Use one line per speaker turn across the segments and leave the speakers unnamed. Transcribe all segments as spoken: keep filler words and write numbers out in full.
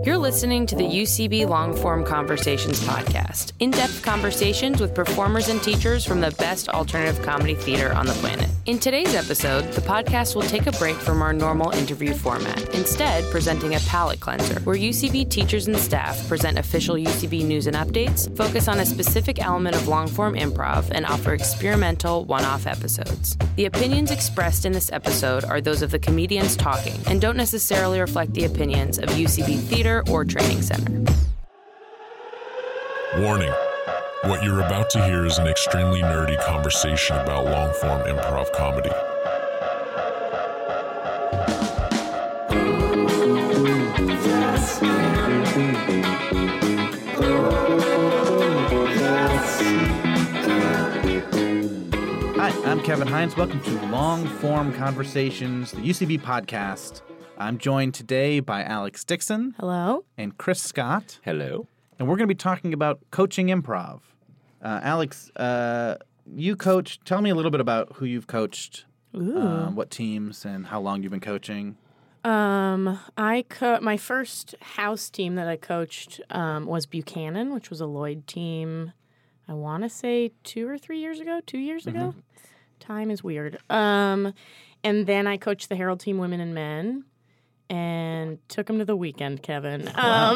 You're listening to the U C B Longform Conversations podcast, in-depth conversations with performers and teachers from the best alternative comedy theater on the planet. In today's episode, the podcast will take a break from our normal interview format, instead presenting a palate cleanser, where U C B teachers and staff present official U C B news and updates, focus on a specific element of longform improv, and offer experimental one-off episodes. The opinions expressed in this episode are those of the comedians talking and don't necessarily reflect the opinions of U C B Theater or Training Center.
Warning. What you're about to hear is an extremely nerdy conversation about long-form improv comedy.
Hi, I'm Kevin Hines. Welcome to Long-Form Conversations, the U C B podcast. I'm joined today by Alex Dixon.
Hello.
And Chris Scott.
Hello.
And we're going to be talking about coaching improv. Uh, Alex, uh, you coach. Tell me a little bit about who you've coached, um, what teams, and how long you've been coaching.
Um, I co- my first house team that I coached um, was Buchanan, which was a Lloyd team. I want to say two or three years ago. Two years mm-hmm. ago. Time is weird. Um, and then I coached the Herald team, women and men. And took him to the weekend, Kevin. Um,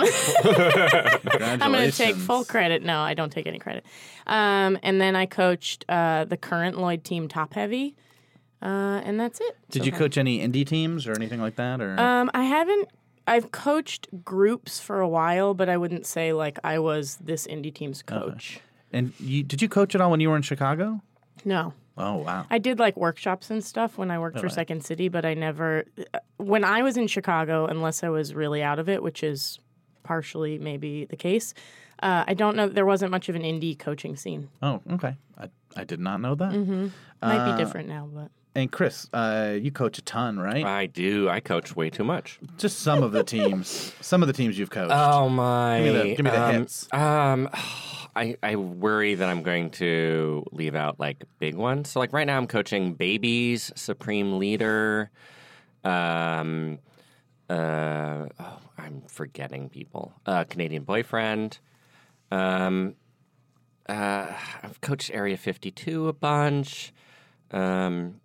I'm going to take full credit. No, I don't take any credit. Um, and then I coached uh, the current Lloyd team, Top Heavy, uh, and that's it.
Did
so
you
far.
coach any indie teams or anything like that? Or
um, I haven't. I've coached groups for a while, but I wouldn't say like I was this indie team's coach.
Okay. And you, did you coach at all when you were in Chicago?
No.
Oh, wow.
I did like workshops and stuff when I worked
really?
for Second City, but I never, when I was in Chicago, unless I was really out of it, which is partially maybe the case, uh, I don't know, there wasn't much of an indie coaching scene.
Oh, okay. I, I did not know that.
Mm-hmm. Might
uh,
be different now, but.
And Chris, uh, you coach a ton, right?
I do. I coach way too much.
Just some of the teams. Some of the teams you've coached.
Oh, my.
Give me the, give me the
um,
hits.
Um, I, I worry that I'm going to leave out, like, big ones. So, like, right now I'm coaching Babies, Supreme Leader, um, uh, oh, I'm forgetting people, uh, Canadian Boyfriend. Um, uh, I've coached Area fifty-two a bunch. Um...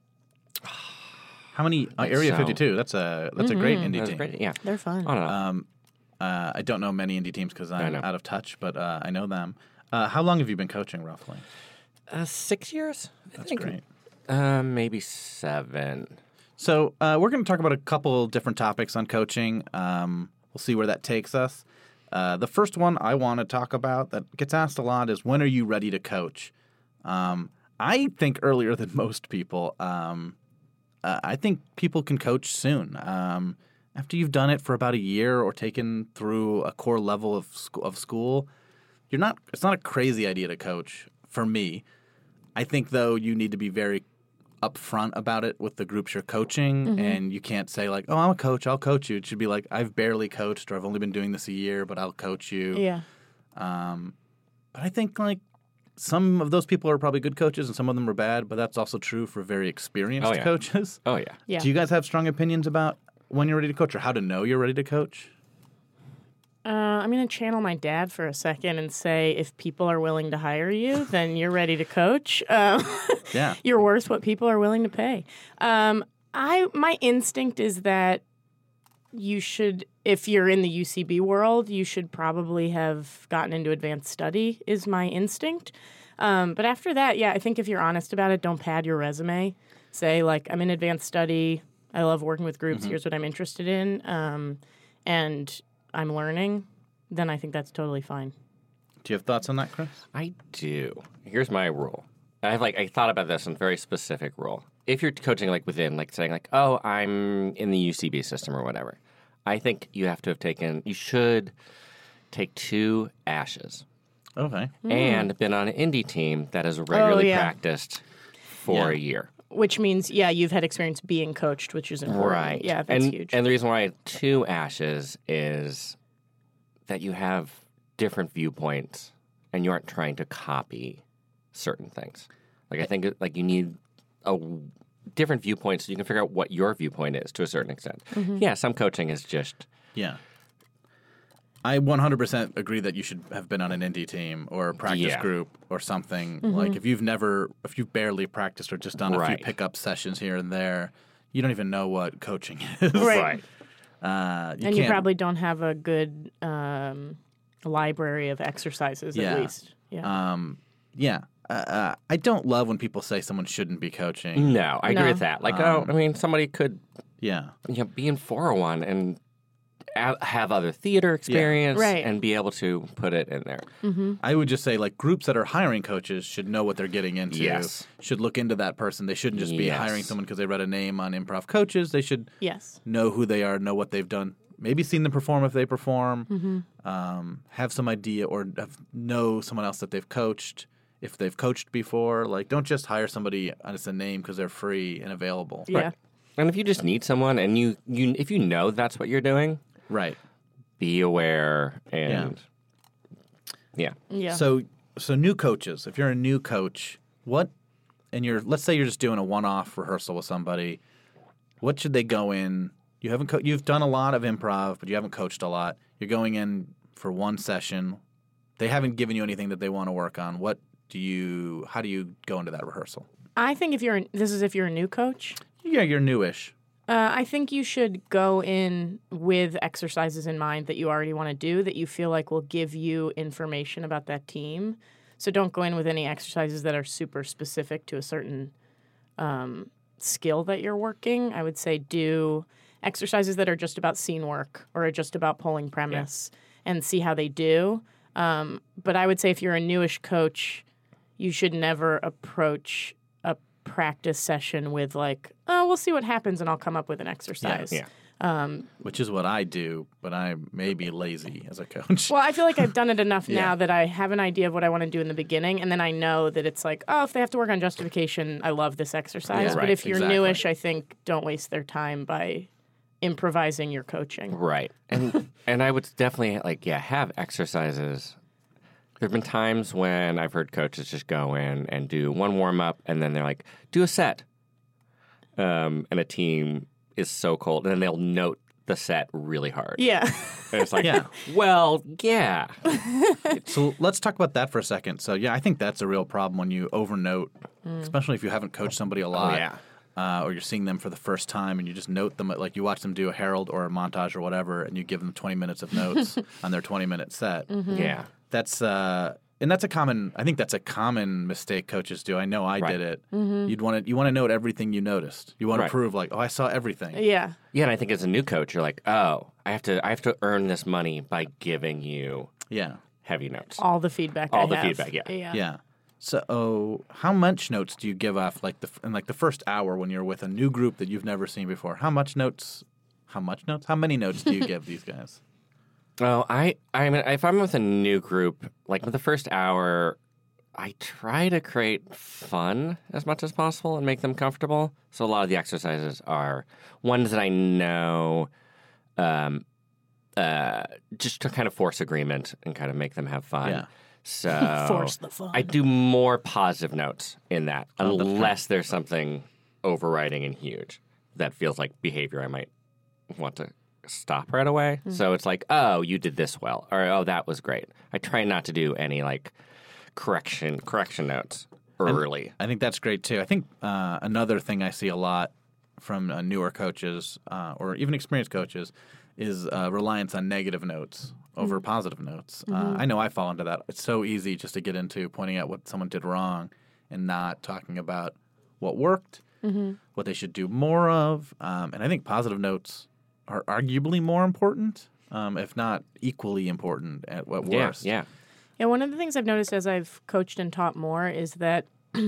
How many? Uh, Area
so.
fifty-two. That's a that's
mm-hmm.
a great indie
That's
team.
great, yeah.
They're fun.
I don't know.
Um, uh, I don't know many indie teams because I'm
know.
out of touch, but uh, I know them. Uh, how long have you been coaching, roughly?
Uh, six years? I
That's
think.
great.
Uh, maybe seven.
So uh, we're going to talk about a couple different topics on coaching. Um, we'll see where that takes us. Uh, the first one I want to talk about that gets asked a lot is, when are you ready to coach? Um, I think earlier than most people. Um, uh, I think people can coach soon. Um, after you've done it for about a year or taken through a core level of sc- of school, you're not. It's not a crazy idea to coach for me. I think, though, you need to be very upfront about it with the groups you're coaching, mm-hmm. and you can't say like, "Oh, I'm a coach. I'll coach you." It should be like, "I've barely coached," or "I've only been doing this a year, but I'll coach you."
Yeah.
Um, but I think like some of those people are probably good coaches, and some of them are bad. But that's also true for very experienced
Oh, yeah.
coaches.
Oh, yeah.
Yeah.
Do you guys have strong opinions about when you're ready to coach, or how to know you're ready to coach?
Uh, I'm going to channel my dad for a second and say, if people are willing to hire you, then you're ready to coach. Um,
Yeah.
You're worth what people are willing to pay. Um, I my instinct is that you should, if you're in the U C B world, you should probably have gotten into advanced study, is my instinct. Um, but after that, yeah, I think if you're honest about it, don't pad your resume. Say, like, I'm in advanced study. I love working with groups. Mm-hmm. Here's what I'm interested in. Um, and I'm learning, then I think that's totally fine.
Do you have thoughts on that, Chris?
I do. Here's my rule. I have like I thought about this in a very specific rule. If you're coaching like within, like saying like, oh, I'm in the U C B system or whatever, I think you have to have taken, you should take two ashes.
Okay.
Mm.
And been on an indie team that has regularly
Oh, yeah.
practiced for
Yeah.
a year.
Which means, yeah, you've had experience being coached, which is important.
Right.
Yeah, that's
and,
huge.
And the reason why I have two ashes is that you have different viewpoints and you aren't trying to copy certain things. Like, I think like you need a different viewpoints so you can figure out what your viewpoint is to a certain extent.
Mm-hmm.
Yeah, some coaching is just
Yeah. I one hundred percent agree that you should have been on an indie team or a practice
Yeah.
group or something.
Mm-hmm.
Like if you've never, if you've barely practiced or just done a
Right.
few pickup sessions here and there, you don't even know what coaching is.
Right.
Uh, you
and you
can't-
probably don't have a good um, library of exercises
Yeah.
at least. Yeah.
Um, yeah. Uh, uh, I don't love when people say someone shouldn't be coaching.
No, I agree
No.
with that. Like, oh, I mean, somebody could
Yeah.
you know, be in four oh one and a- have other theater experience
Right.
and be able to put it in there.
I would just say like groups that are hiring coaches should know what they're getting into.
Yes.
Should look into that person. They shouldn't just be
Yes.
hiring someone because they read a name on Improv Coaches. They should
Yes.
know who they are, know what they've done. Maybe seen them perform if they perform.
Mm-hmm.
Um, have some idea or have, know someone else that they've coached if they've coached before. Like don't just hire somebody as a name because they're free and available.
Yeah.
And if you just need someone and you, you if you know that's what you're doing,
Right.
be aware and yeah.
Yeah.
So so new coaches, if you're a new coach, what and you're let's say you're just doing a one-off rehearsal with somebody, what should they go in? You haven't co- you've done a lot of improv, but you haven't coached a lot. You're going in for one session. They haven't given you anything that they want to work on. What do you how do you go into that rehearsal?
I think if you're this is if you're a new coach.
Yeah, you're newish.
Uh, I think you should go in with exercises in mind that you already want to do that you feel like will give you information about that team. So don't go in with any exercises that are super specific to a certain um, skill that you're working. I would say do exercises that are just about scene work or are just about polling premise and see how they do. Um, but I would say if you're a newish coach, you should never approach a practice session with like, oh, we'll see what happens and I'll come up with an exercise.
Yeah.
Which is what I do, but I may be lazy as a coach.
Well, I feel like I've done it enough
Yeah.
now that I have an idea of what I want to do in the beginning, and then I know that it's like, oh, if they have to work on justification, I love this exercise.
Yeah,
but
right,
if you're
exactly.
newish, I think don't waste their time by improvising your coaching.
Right. And and I would definitely like yeah, have exercises. There have been times when I've heard coaches just go in and do one warm up and then they're like, do a set. Um, and a team is so cold and then they'll note the set really hard.
Yeah.
And it's like,
Yeah.
well, yeah.
So let's talk about that for a second. So yeah, I think that's a real problem when you overnote, especially if you haven't coached somebody a lot,
yeah.
uh, or you're seeing them for the first time and you just note them, like you watch them do a herald or a montage or whatever, and you give them twenty minutes of notes on their twenty minute set.
Yeah.
That's uh, and that's a common. I think that's a common mistake coaches do. I know I
Right.
did it. You'd want to you want to note everything you noticed. You want
Right.
to prove like, oh, I saw everything.
Yeah.
Yeah, and I think as a new coach, you're like, oh, I have to I have to earn this money by giving you
Yeah,
heavy notes.
All the feedback
All
I
the
have.
feedback, yeah.
Yeah.
yeah. So, oh, how much notes do you give off, like the in like the first hour when you're with a new group that you've never seen before? How much notes? How much notes? How many notes do you give these guys?
Oh, I I mean, if I'm with a new group, like with the first hour, I try to create fun as much as possible and make them comfortable. So a lot of the exercises are ones that I know, um, uh, just to kind of force agreement and kind of make them have fun.
Yeah.
So
Force the fun.
I do more positive notes in that,
Oh, that's
unless there's something overriding and huge that feels like behavior I might want to stop right away. So it's like, oh, you did this well, or oh, that was great. I try not to do any like correction correction notes early.
I think that's great too. I think uh, another thing I see a lot from uh, newer coaches uh, or even experienced coaches is uh, reliance on negative notes over positive notes. Uh, I know I fall into that. It's so easy just to get into pointing out what someone did wrong and not talking about what worked, what they should do more of. Um, and I think positive notes are arguably more important, um, if not equally important at what
yeah,
worst.
yeah,
Yeah, one of the things I've noticed as I've coached and taught more is that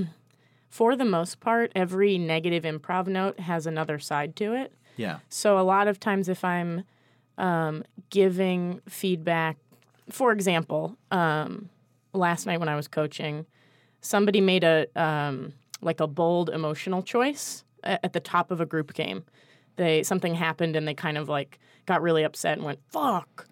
for the most part, every negative improv note has another side to it.
Yeah.
So a lot of times if I'm um, giving feedback, for example, um, last night when I was coaching, somebody made a um, like a bold emotional choice a- at the top of a group game. They something happened and they kind of like got really upset and went, fuck.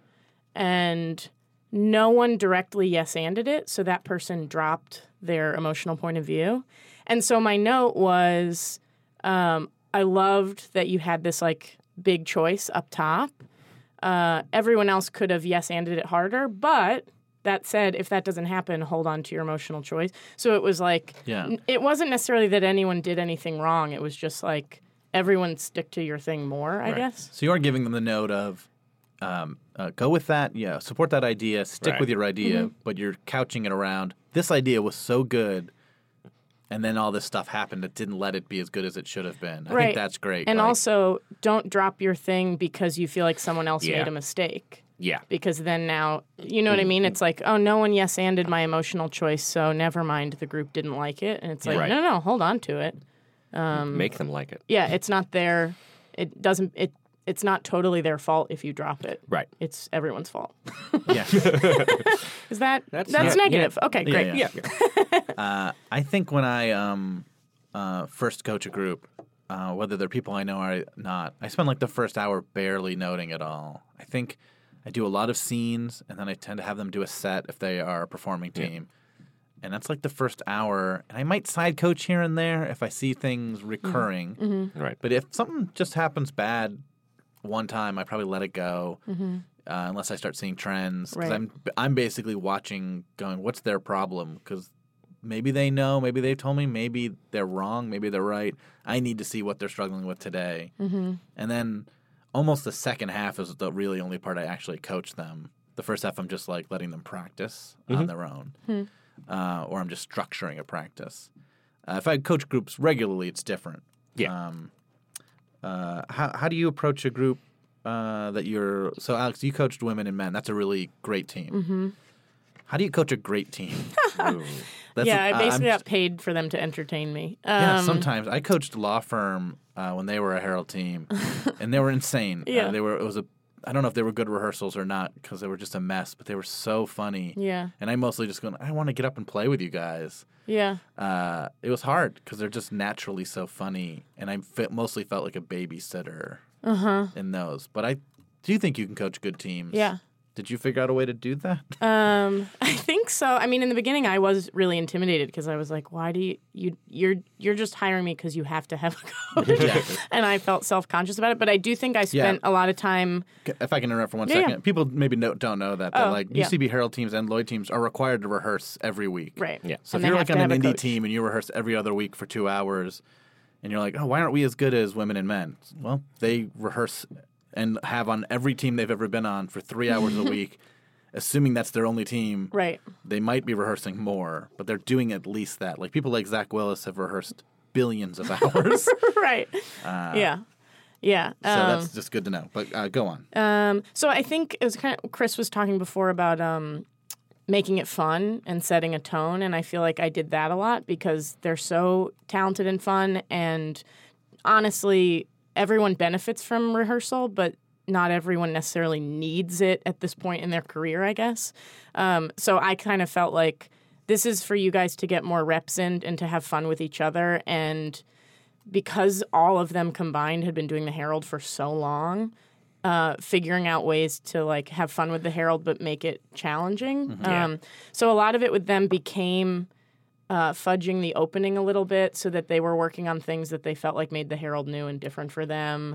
And no one directly yes-anded it, so that person dropped their emotional point of view. And so my note was, um, I loved that you had this like big choice up top. Uh, everyone else could have yes-anded it harder, but that said, if that doesn't happen, hold on to your emotional choice. So it was like,
Yeah.
n- it wasn't necessarily that anyone did anything wrong. It was just like everyone stick to your thing more, I guess.
So you are giving them the note of um, uh, go with that, yeah, support that idea, stick
Right.
with your idea,
Mm-hmm.
but you're couching it around this idea was so good, and then all this stuff happened that didn't let it be as good as it should have been. I
Right.
think that's great.
And
Like,
also, don't drop your thing because you feel like someone else
Yeah.
made a mistake.
Yeah.
Because then now, you know what I mean? It's like, oh, no one yes-anded my emotional choice, so never mind, the group didn't like it. And it's like,
Right.
no, no, hold on to it. Um,
Make them like it.
Yeah, it's not their, it doesn't, it, it's not totally their fault if you drop it.
Right.
It's everyone's fault.
yeah.
Is that, that's,
That's- yeah,
negative. Okay,
Yeah,
great.
yeah.
Yeah.
Uh, I think when I um, uh, first coach a group, uh, whether they're people I know or not, I spend like the first hour barely noting at all. I think I do a lot of scenes, and then I tend to have them do a set if they are a performing team. And that's like the first hour. And I might side coach here and there if I see things recurring.
Mm-hmm.
Right.
But if something just happens bad one time, I probably let it go. Uh, unless I start seeing trends, because
Mm-hmm. Right.
I'm I'm basically watching, going, what's their problem? Because maybe they know, maybe they told me, maybe they're wrong, maybe they're right. I need to see what they're struggling with today. Mm-hmm. And then almost the second half is the really only part I actually coach them. The first half, I'm just like letting them practice on their own, uh, or I'm just structuring a practice. Uh, if I coach groups regularly, it's different.
Yeah.
Um, uh, how how do you approach a group uh, that you're? So, Alex, you coached women and men. That's a really great team. Mm-hmm. How do you coach a great team?
Ooh.
That's
Yeah,
a-
I basically
I'm-
got paid for them to entertain me. Um,
yeah, sometimes I coached a law firm uh, when they were a Herald team, and they were insane.
Yeah.
Uh, they were. It was a. I don't know if they were good rehearsals or not because they were just a mess, but they were so funny.
Yeah.
And I mostly just going, I want to get up and play with you guys.
Yeah.
Uh, it was hard because they're just naturally so funny, and I fe- mostly felt like a babysitter
Uh-huh.
in those. But I do think you can coach good teams.
Yeah.
Did you figure out a way to do that?
Um, I think so. I mean, in the beginning, I was really intimidated because I was like, "Why do you you you're you're just hiring me because you have to have a coach?"
Exactly.
And I felt self conscious about it. But I do think I spent
Yeah.
a lot of time.
If I can interrupt for one
Yeah,
second,
yeah.
people maybe no, don't know that, that
Oh,
like
yeah.
U C B Herald teams and Lloyd teams are required to rehearse every week.
Right.
Yeah.
So
And
if
they
you're
have
like
to
on an
have a
indie
coach.
team and you rehearse every other week for two hours, and you're like, oh, why aren't we as good as women and men? Well, they rehearse and have on every team they've ever been on for three hours a week. Assuming that's their only team,
Right.
they might be rehearsing more, but they're doing at least that. Like people like Zach Willis have rehearsed billions of hours. so
right. yeah. Yeah. Um,
that's just good to know. But uh, go on.
Um, so I think it was kind of Chris was talking before about um, making it fun and setting a tone, and I feel like I did that a lot because they're so talented and fun, and honestly, everyone benefits from rehearsal, but not everyone necessarily needs it at this point in their career, I guess. Um, so I kind of felt like this is for you guys to get more reps in and to have fun with each other, and because all of them combined had been doing the Herald for so long, uh, figuring out ways to like have fun with the Herald but make it challenging.
Yeah.
Um, so a lot of it with them became uh, fudging the opening a little bit so that they were working on things that they felt like made the Herald new and different for them.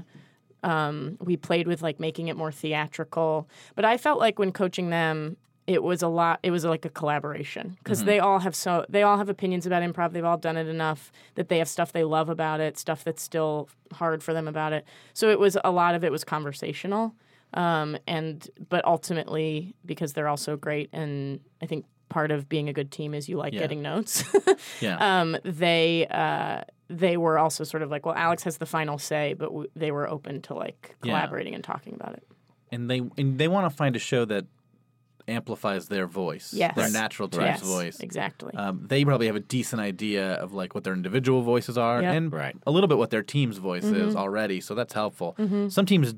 Um, we played with like making it more theatrical, but I felt like when coaching them, it was a lot. It was like a collaboration because they all have so they all have opinions about improv. They've all done it enough that they have stuff they love about it, stuff that's still hard for them about it. So it was a lot of it was conversational, um, and but ultimately because they're all so great, and I think part of being a good team is you like
Yeah.
getting notes.
Yeah.
um, they uh, they were also sort of like, well, Alex has the final say, but w- they were open to like
Yeah.
collaborating and talking about it.
and they and they want to find a show that amplifies their voice,
Yes.
their natural team's
Yes,
voice.
exactly.
Um, they probably have a decent idea of like what their individual voices are,
Yep.
and
Right.
a little bit what their team's voice is
Mm-hmm.
already. So that's helpful. Some teams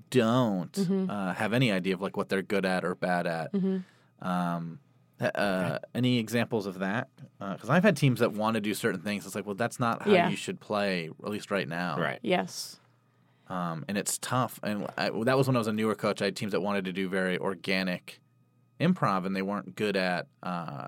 don't uh, have any idea of like what they're good at or bad at.
Mm-hmm.
Um, uh, any examples of that? Because I've had teams that want to do certain things. It's like, well, that's not how
Yeah.
you should play, at least right now.
Right.
Yes.
Um, and it's tough. And I, that was when I was a newer coach. I had teams that wanted to do very organic improv, and they weren't good at uh,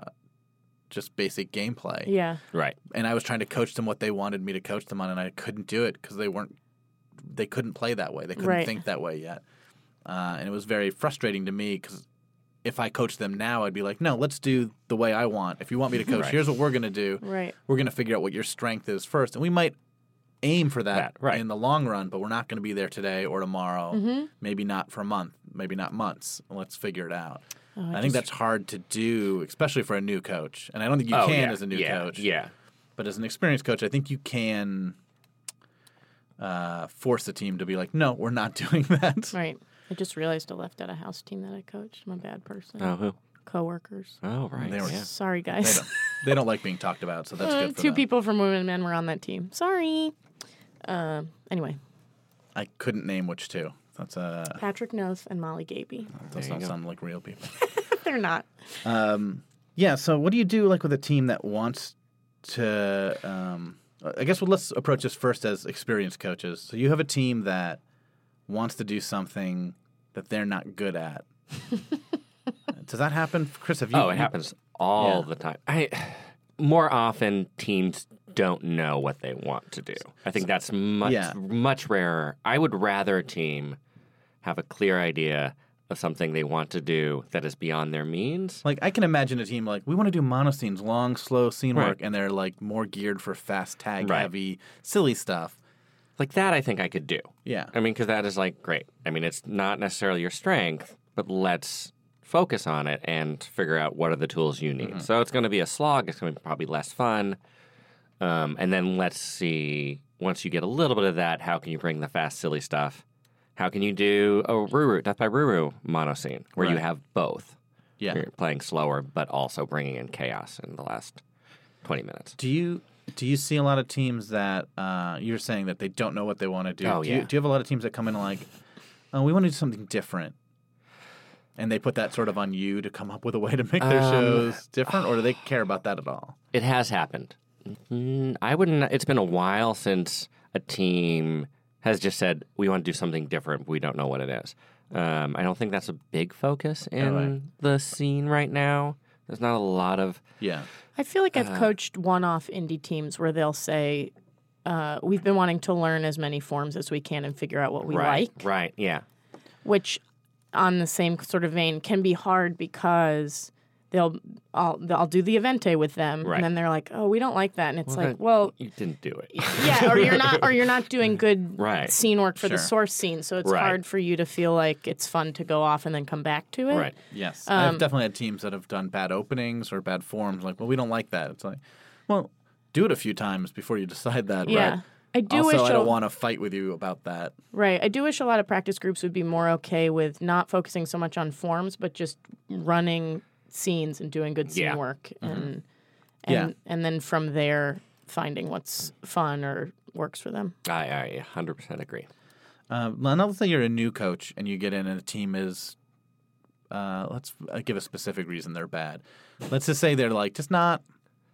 just basic gameplay.
Yeah.
Right.
And I was trying to coach them what they wanted me to coach them on, and I couldn't do it because they weren't, they couldn't play that way. They couldn't
Right.
think that way yet. uh, and it was very frustrating to me because if I coached them now, I'd be like, no, let's do the way I want. If you want me to coach,
Right.
here's what we're going to do.
Right.
We're going to figure out what your strength is first. And we might aim for that,
That, right.
in the long run, but we're not going to be there today or tomorrow.
Mm-hmm.
Maybe not for a month, maybe not months. Let's figure it out.
Oh,
I
I
think
just-
that's hard to do, especially for a new coach. And I don't think you
Oh,
can
yeah.
as a new
yeah.
coach.
Yeah.
But as an experienced coach, I think you can uh, force a team to be like, no, we're not doing that.
Right. I just realized I left out a house team that I coached. I'm a bad person.
Oh, who?
Coworkers.
Oh, right.
They were-
yeah.
Sorry,
They
guys.
don't, they don't like being talked about, so that's
Uh,
good for
two
them.
people from Women and Men were on that team. Sorry. Uh, anyway,
I couldn't name which two. That's uh,
Patrick Noth and Molly Gaby.
those
you
don't
go.
sound like real people.
They're not.
Yeah. So, what do you do like with a team that wants to? Um, I guess well, let's approach this first as experienced coaches. So, you have a team that wants to do something that they're not good at. Does that happen, Chris? Have you?
Oh, it happens all
Yeah.
the time. I more often teams don't know what they want to do. I think that's much
Yeah.
much rarer. I would rather a team have a clear idea of something they want to do that is beyond their means.
Like, I can imagine a team like, we want to do monoscenes, long, slow scene
Right.
work, and they're like more geared for fast tag
Right.
heavy, silly stuff.
Like that, I think I could do.
Yeah.
I mean, because that is like great. I mean, it's not necessarily your strength, but let's focus on it and figure out what are the tools you need. So it's going to be a slog. It's going to be probably less fun. Um, and then let's see, once you get a little bit of that, how can you bring the fast, silly stuff? How can you do a Ruru, Death by Ruru mono scene where you
Right.
have both?
Yeah.
You're playing slower, but also bringing in chaos in the last twenty minutes.
Do you do you see a lot of teams that uh, you're saying that they don't know what they want to do?
Oh,
do, you,
yeah.
do you have a lot of teams that come in like, oh, we want to do something different, and they put that sort of on you to come up with a way to make their
Um,
shows different, or do they care about that at all?
It has happened. Mm, I wouldn't. It's been a while since a team has just said we want to do something different. But we don't know what it is. Um, I don't think that's a big focus in
right.
the scene right now. There's not a lot of
Yeah,
I feel like
Uh,
I've coached one-off indie teams where they'll say, uh, "We've been wanting to learn as many forms as we can and figure out what we
right,
like,"
right, yeah,
which, on the same sort of vein, can be hard because they'll I'll I'll do the Evente with them,
Right.
and then they're like, "Oh, we don't like that," and it's like,
then
"Well,
you didn't do it.
yeah," or you're not, or you're not doing good
Right.
scene work for the
Sure.
source scene, so it's
Right.
hard for you to feel like it's fun to go off and then come back to it.
Right.
yes.
Um,
I've definitely had teams that have done bad openings or bad forms. Like, well, we don't like that. It's like, well, do it a few times before you decide that.
Yeah.
Right?
I do
also,
wish
I
a-
don't want to fight with you about that.
Right. I do wish a lot of practice groups would be more okay with not focusing so much on forms, but just running scenes and doing good scene
Yeah.
work, and and
Yeah.
and then from there finding what's fun or works for them.
I, I one hundred percent agree.
Uh, another thing, you're a new coach and you get in and a team is, uh, let's uh, give a specific reason they're bad. Let's just say they're like just not,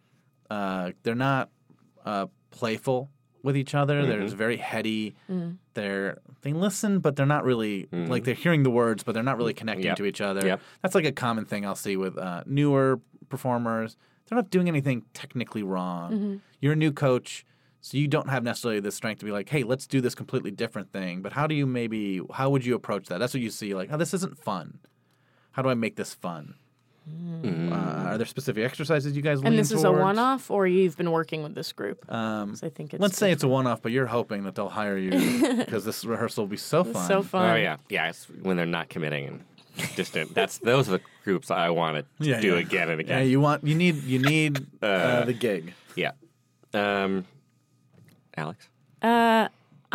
uh, they're not uh, playful with each other. They're just very heady. They're they listen, but they're not really like they're hearing the words, but they're not really connecting
Yep.
to each other.
Yep.
That's like a common thing I'll see with uh, newer performers. They're not doing anything technically wrong. You're a new coach. So you don't have necessarily the strength to be like, hey, let's do this completely different thing. But how do you maybe, how would you approach that? That's what you see, like, oh, this isn't fun. How do I make this fun? Uh, are there specific exercises you guys lean
And this is a
towards?
one-off, or you've been working with this group?
Um,
'Cause I think it's
let's say it's a one-off, but you're hoping that they'll hire you because this rehearsal will be so fun.
so fun.
Oh yeah, yeah. It's when they're not committing and distant. That's those are the groups I want to
Yeah,
do
yeah.
again and
Yeah,
again.
you want, you need, you need uh, the gig.
Yeah. Um, Alex.
Uh,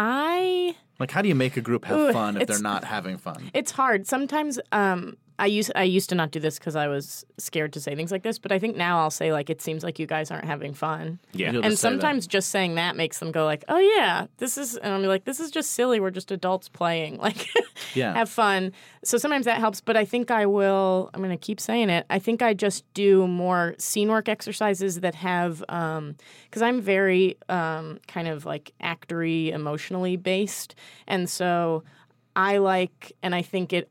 I
Like, how do you make a group have
Ooh,
fun if
it's-
they're not having fun?
It's hard. Sometimes um, I used I used to not do this because I was scared to say things like this, but I think now I'll say like, it seems like you guys aren't having fun.
Yeah.
You'll
And
just say that.
sometimes just saying that makes them go like, "Oh yeah, this is," and I'll be like, "This is just silly. We're just adults playing. Like,
Yeah.
have fun." So sometimes that helps, but I think I will. I'm going to keep saying it. I think I just do more scene work exercises that have, because I'm very um, kind of like actory, emotionally based, and so I like, and I think it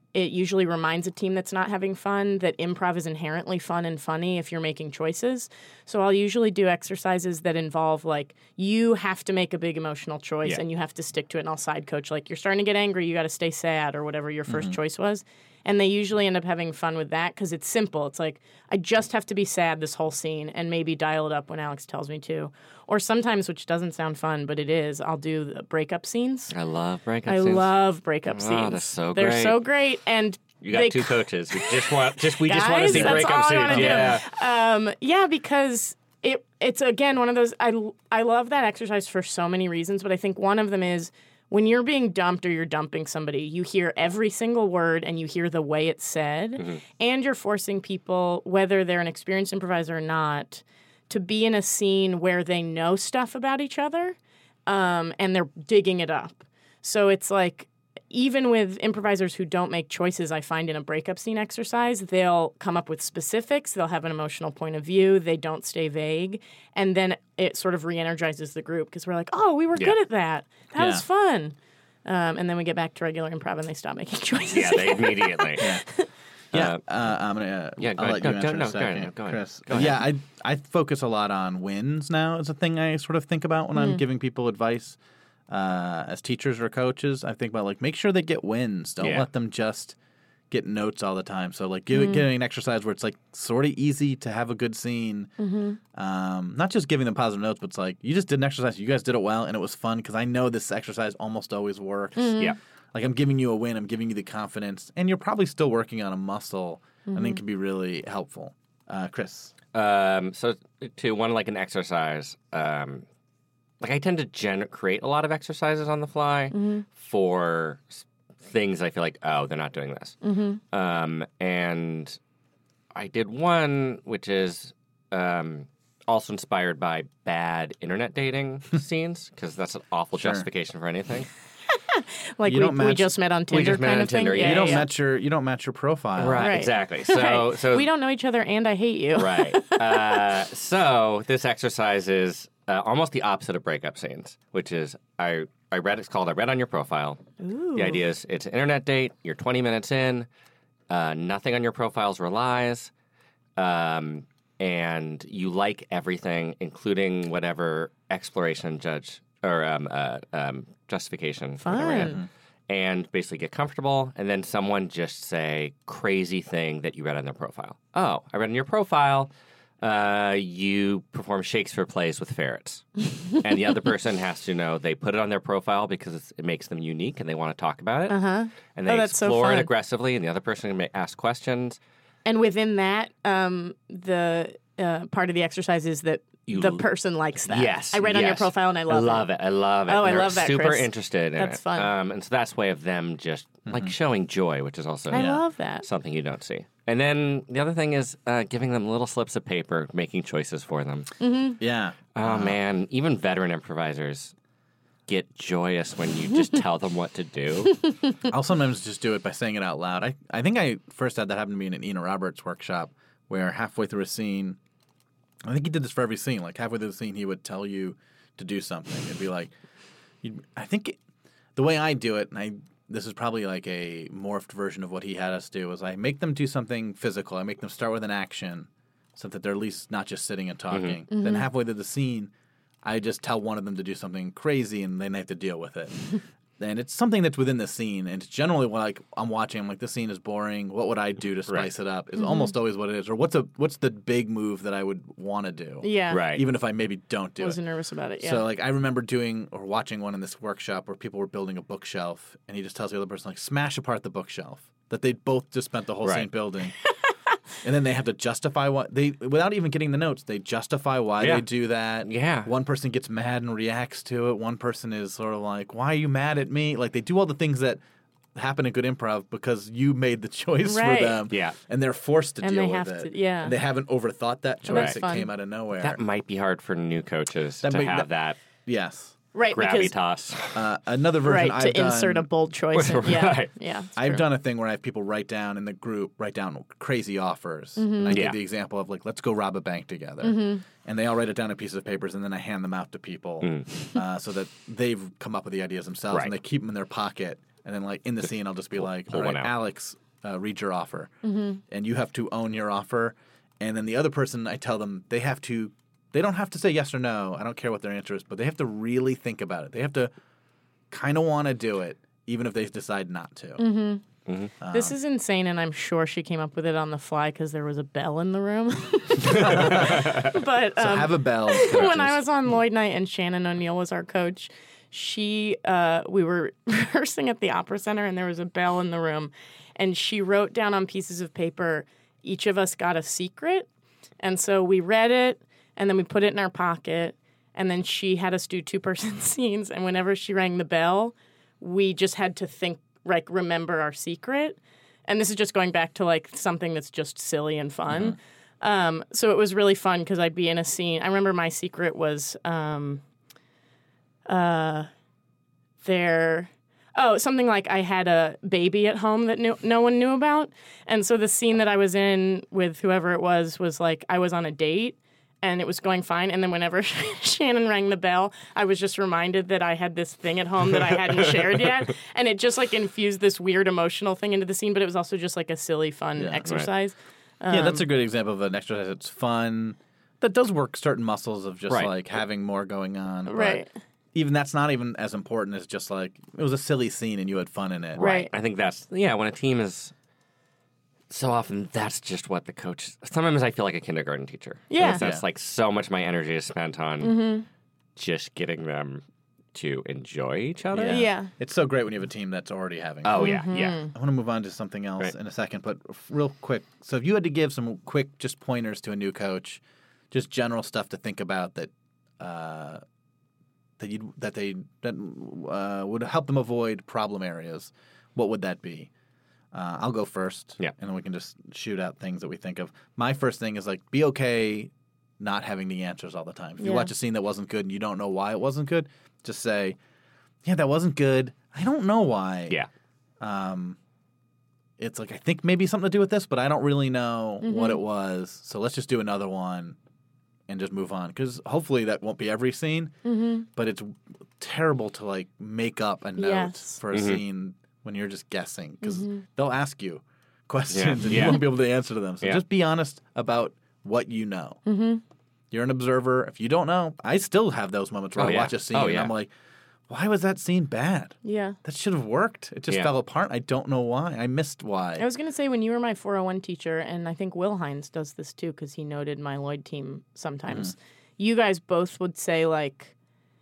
it usually reminds a team that's not having fun that improv is inherently fun and funny if you're making choices. So I'll usually do exercises that involve, like, you have to make a big emotional choice
Yeah.
and you have to stick to it, and I'll side coach. Like, you're starting to get angry, you got to stay sad, or whatever your first choice was. And they usually end up having fun with that because it's simple. It's like, I just have to be sad this whole scene and maybe dial it up when Alex tells me to. Or sometimes, which doesn't sound fun, but it is, I'll do the breakup scenes.
I love breakup
I
scenes.
love breakup
Oh,
scenes.
that's so
They're
great.
so great. And
You got
they
two coaches. We just want just we just want to
Guys,
see
that's
breakup
all I
scenes.
wanna do.
Yeah.
Um, yeah, because it it's again one of those. I I love that exercise for so many reasons, but I think one of them is when you're being dumped or you're dumping somebody, you hear every single word and you hear the way it's said,
Mm-hmm.
and you're forcing people, whether they're an experienced improviser or not, to be in a scene where they know stuff about each other, um, and they're digging it up. So it's like, even with improvisers who don't make choices, I find in a breakup scene exercise, they'll come up with specifics, they'll have an emotional point of view, they don't stay vague, and then it sort of re-energizes the group because we're like, oh, we were
Yeah.
good at that. That
Yeah.
was fun. Um, and then we get back to regular improv and they stop making choices.
Yeah, they immediately.
Yeah,
Uh,
uh, I'm gonna. Uh,
yeah, go
I'll
ahead.
let you
No,
answer
no,
in
no,
a
go ahead,
second,
go ahead.
Chris.
Go ahead.
Yeah, I I focus a lot on wins now. Is a thing I sort of think about when I'm giving people advice uh, as teachers or coaches. I think about, like, make sure they get wins. Don't
Yeah.
let them just get notes all the time. So, like, give, getting an exercise where it's like sort of easy to have a good scene. Um, not just giving them positive notes, but it's like, you just did an exercise. You guys did it well, and it was fun because I know this exercise almost always works.
Yeah.
Like, I'm giving you a win. I'm giving you the confidence. And you're probably still working on a muscle. I think can be really helpful. Uh, Chris.
Um, so to one like an exercise, um, like I tend to gen- create a lot of exercises on the fly for s- things I feel like, oh, they're not doing this. Um, and I did one which is um, also inspired by bad internet dating scenes because that's an awful
Sure.
justification for anything.
Like
You
we,
don't
we
match-
just met on Tinder
just met
kind
on
of thing.
Tinder,
Yeah,
yeah.
You don't
yeah.
match your you don't match your profile.
Right,
Right.
exactly. So,
Right.
so
we don't know each other and I hate you.
Right. Uh, so this exercise is uh, almost the opposite of breakup scenes, which is I I read it's called I read on your profile.
Ooh.
The idea is it's an internet date. You're twenty minutes in. Uh, nothing on your profiles relies, um, and you like everything, including whatever exploration judge or um, uh, um, justification. whatever it is.
Fun.
And basically get comfortable, and then someone just say crazy thing that you read on their profile. Oh, I read on your profile, uh, you perform Shakespeare plays with ferrets. And the other person has to know they put it on their profile because it's, it makes them unique and they want to talk about it.
Uh-huh.
And they
Oh, that's so
explore
fun.
it aggressively, and the other person may ask questions.
And within that, um, the uh, part of the exercise is that
You-
the person likes that.
Yes.
I read on your
yes.
profile and I love,
I love it. I love it.
Oh, I
They're
love that,
super
Chris.
interested in
That's
it.
fun.
Um, and so that's a way of them just like showing joy, which is also
I
Yeah.
love that.
something you don't see. And then the other thing is uh, giving them little slips of paper, making choices for them.
Yeah.
Oh, man. Even veteran improvisers get joyous when you just tell them what to do.
I'll sometimes just do it by saying it out loud. I, I think I first had that happen to me in an Ena Roberts workshop where halfway through a scene, I think he did this for every scene. Like halfway through the scene, he would tell you to do something. It'd be like, you'd, I think it, the way I do it, and I this is probably like a morphed version of what he had us do, is I make them do something physical. I make them start with an action so that they're at least not just sitting and talking. Then halfway through the scene, I just tell one of them to do something crazy and then they have to deal with it. And it's something that's within the scene. And it's generally what, like, I'm watching, I'm like, this scene is boring. What would I do to spice
Right.
it up? Is almost always what it is. Or what's a what's the big move that I would want to do?
Yeah.
Right.
Even if I maybe don't do
I
it.
was nervous about it. Yeah.
So, like, I remember doing or watching one in this workshop where people were building a bookshelf, and he just tells the other person, like, smash apart the bookshelf that they both just spent the whole
Right.
scene building. And then they have to justify what they, without even getting the notes, they justify why
Yeah.
they do that.
Yeah.
One person gets mad and reacts to it. One person is sort of like, why are you mad at me? Like, they do all the things that happen in good improv because you made the choice
Right.
for them.
Yeah.
And they're forced to
And
deal
they
with
have
it.
to- yeah.
And they haven't overthought that choice.
That's
It
fun.
came out of nowhere.
That might be hard for new coaches
That
to
might-
have that
yes.
right. Because,
gravitas.
Uh, another version
right.
I've
To
done,
insert a bold choice. In, yeah.
Right.
Yeah. it's
I've
true.
done a thing where I have people write down in the group, write down crazy offers. And I
Yeah.
give the example of, like, let's go rob a bank together. And they all write it down on pieces of papers, and then I hand them out to people uh, so that they've come up with the ideas themselves,
Right.
and they keep them in their pocket. And then, like, in the scene, I'll just be like,
pull
all right,
one out.
Alex, uh, read your offer. Mm-hmm. And you have to own your offer. And then the other person, I tell them, they have to, they don't have to say yes or no. I don't care what their answer is, but they have to really think about it. They have to kind of want to do it, even if they decide not to.
Mm-hmm.
Mm-hmm.
Um,
This is insane, and I'm sure she came up with it on the fly because there was a bell in the room. But
so
um,
have a bell.
when I was on Lloyd Night and Shannon O'Neill was our coach, she uh, we were rehearsing at the Opera Center, and there was a bell in the room, and she wrote down on pieces of paper, each of us got a secret, and so we read it, and then we put it in our pocket, and then she had us do two-person scenes, and whenever she rang the bell, we just had to think, like, remember our secret. And this is just going back to, like, something that's just silly and fun. Mm-hmm. Um, so it was really fun because I'd be in a scene. I remember my secret was um, uh, there... Oh, something like I had a baby at home that knew, no one knew about. And so the scene that I was in with whoever it was was like I was on a date. And it was going fine. And then whenever Shannon rang the bell, I was just reminded that I had this thing at home that I hadn't shared yet. And it just, like, infused this weird emotional thing into the scene. But it was also just, like, a silly, fun
Yeah,
exercise. Um,
yeah, that's a good example of an exercise that's fun. That does work certain muscles of just,
Right.
like, having more going on. But
Right.
even that's not even as important as just, like, it was a silly scene and you had fun in it.
Right.
I think that's, yeah, when a team is, so often that's just what the coach, sometimes I feel like a kindergarten teacher.
Yeah.
That's
Yeah.
like so much of my energy is spent on
Mm-hmm.
just getting them to enjoy each other.
Yeah.
Yeah.
It's so great when you have a team that's already having
Oh,
fun.
yeah, yeah.
I want to move on to something else
Right.
in a second, but f- real quick. So if you had to give some quick just pointers to a new coach, just general stuff to think about that uh, that you that they that uh, would help them avoid problem areas, what would that be? Uh, I'll go first,
Yeah.
and then we can just shoot out things that we think of. My first thing is like be okay not having the answers all the time. If you
Yeah.
watch a scene that wasn't good and you don't know why it wasn't good, just say, "Yeah, that wasn't good. I don't know why."
Yeah.
Um, it's like I think maybe something to do with this, but I don't really know
Mm-hmm.
what it was. So let's just do another one and just move on. Because hopefully that won't be every scene.
Mm-hmm.
But it's terrible to like make up a note
Yes.
for a
Mhm.
scene when you're just guessing because
Mm-hmm.
they'll ask you questions
Yeah.
and you
Yeah.
won't be able to answer to them. So
Yeah.
just be honest about what you know.
Mm-hmm.
You're an observer. If you don't know, I still have those moments where
Oh,
I
yeah.
watch a scene
Oh,
and
yeah.
I'm like, why was that scene bad?
Yeah.
That should have worked. It just
Yeah.
fell apart. I don't know why. I missed why.
I was going to say when you were my four oh one teacher, and I think Will Hines does this too because he noted my Lloyd team sometimes.
Mm-hmm.
You guys both would say like,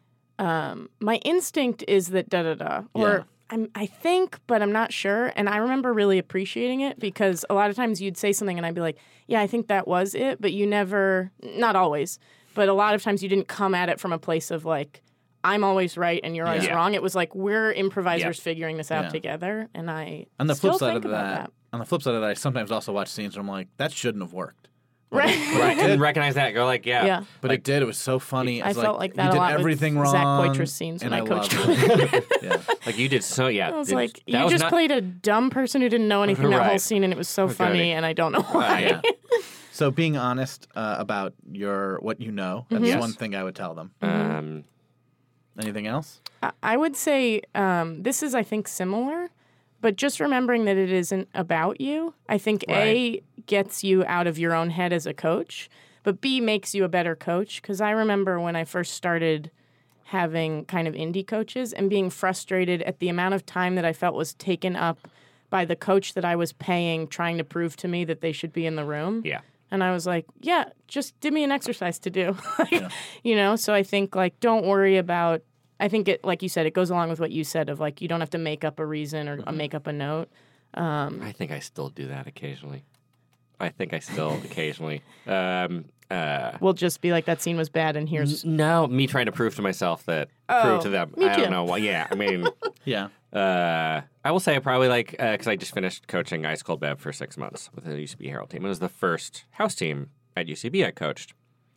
um, "My instinct is that da da da," or
Yeah.
I'm, I think, but I'm not sure. And I remember really appreciating it because a lot of times you'd say something and I'd be like, "Yeah, I think that was it," but you never, not always, but a lot of times you didn't come at it from a place of like, I'm always right and you're always
Yeah.
wrong. It was like we're improvisers figuring this out
Yeah.
together, and I
on the
still
flip side
think
of
about
that,
that.
on the flip side of that, I sometimes also watch scenes where I'm like, that shouldn't have worked.
Right.
Right. And recognize that. Go like, yeah.
Yeah.
But it did. It was so funny.
I
It's
felt
like,
like that
you
a
did
lot with
everything
Zach
wrong.
Poitras scenes
and
when I coached
loved it. yeah.
Like you did so, yeah.
I was
it-
like,
that
you
was
just
not-
played a dumb person who didn't know anything that whole
Right.
scene, and it was so funny,
Okay.
and I don't know why.
yeah. So being honest uh, about your what you know, that's
Yes.
one thing I would tell them.
Um,
Anything else?
I- I would say um, this is, I think, similar, but just remembering that it isn't about you, I think A, gets you out of your own head as a coach, but B, makes you a better coach. Because I remember when I first started having kind of indie coaches and being frustrated at the amount of time that I felt was taken up by the coach that I was paying trying to prove to me that they should be in the room.
yeah.
And I was like, yeah, just give me an exercise to do. Like, you know, so I think, like, don't worry about, I think it, like you said, it goes along with what you said of, like, you don't have to make up a reason or uh make up a note.
I think I still do that occasionally. I think I still occasionally. Um, uh,
We'll just be like, that scene was bad and here's,
no, me trying to prove to myself that,
Oh,
prove to them.
me
I
too.
don't know why. Yeah, I mean,
Yeah.
uh, I will say I probably like, because I just finished coaching Ice Cold Bev for six months with the U C B Herald team. It was the first house team at U C B I coached.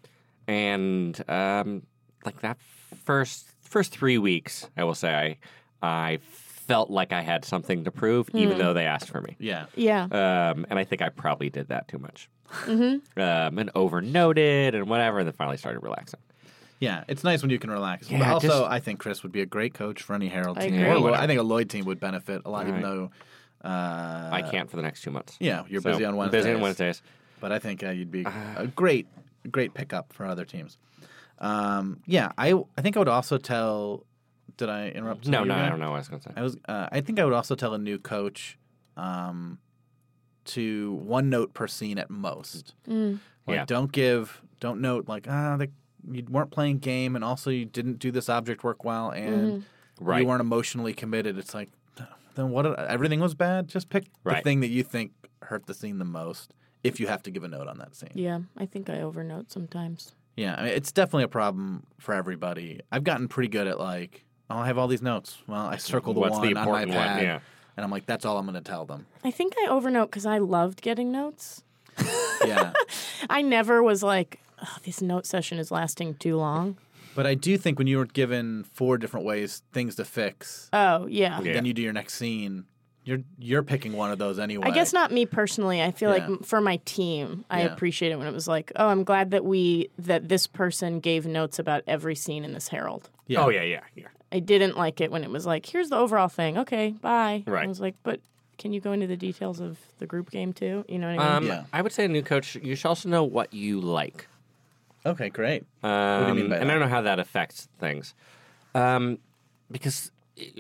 And um, like that first first three weeks, I will say, I, I felt like I had something to prove, even though they asked for me.
Yeah.
yeah.
Um, and I think I probably did that too much. Um, and overnoted and whatever, and then finally started relaxing.
Yeah, it's nice when you can relax.
Yeah,
but also,
just-
I think Chris would be a great coach for any Herald
I
team.
agree.
Or
Yeah,
Lloyd- I
whatever.
think a Lloyd team would benefit a lot, even
Right.
though uh,
I can't for the next two months.
Yeah, you're
So,
busy on
I'm
Wednesdays.
Busy on Wednesdays.
But I think uh, you'd be a great, great pickup for other teams. Um, yeah, I I think I would also tell. Did I interrupt?
No,
you
no,
again?
I don't know what I was going to say.
I was. Uh, I think I would also tell a new coach um, to one note per scene at most.
Mm.
Like,
Yeah.
don't give. Don't note like ah, the, you weren't playing game, and also you didn't do this object work well, and
Right.
you weren't emotionally committed. It's like then what? Everything was bad. Just pick the
Right.
thing that you think hurt the scene the most. If you have to give a note on that scene.
Yeah, I think I overnote sometimes.
Yeah, I mean, it's definitely a problem for everybody. I've gotten pretty good at like, oh, I have all these notes. Well, I circle the
What's
one
the
on my
important one?
pad,
Yeah.
and I'm like, that's all I'm going to tell them.
I think I overnote because I loved getting notes.
Yeah,
I never was like, oh, this note session is lasting too long.
but I do think when you were given four different ways things to fix,
Oh, yeah.
Yeah.
then you do your next scene. You're you're picking one of those anyway.
I guess not me personally. I feel
Yeah.
like m- for my team, I
Yeah.
appreciate it when it was like, oh, I'm glad that we that this person gave notes about every scene in this Herald.
Yeah.
Oh, yeah, yeah, yeah.
I didn't like it when it was like, here's the overall thing. Okay, bye.
Right.
I was like, but can you go into the details of the group game too? You know what I mean?
Um,
Yeah.
I would say a new coach, you should also know what you like.
Okay, great.
Um,
do you mean by
and
that?
I don't know how that affects things. Um, because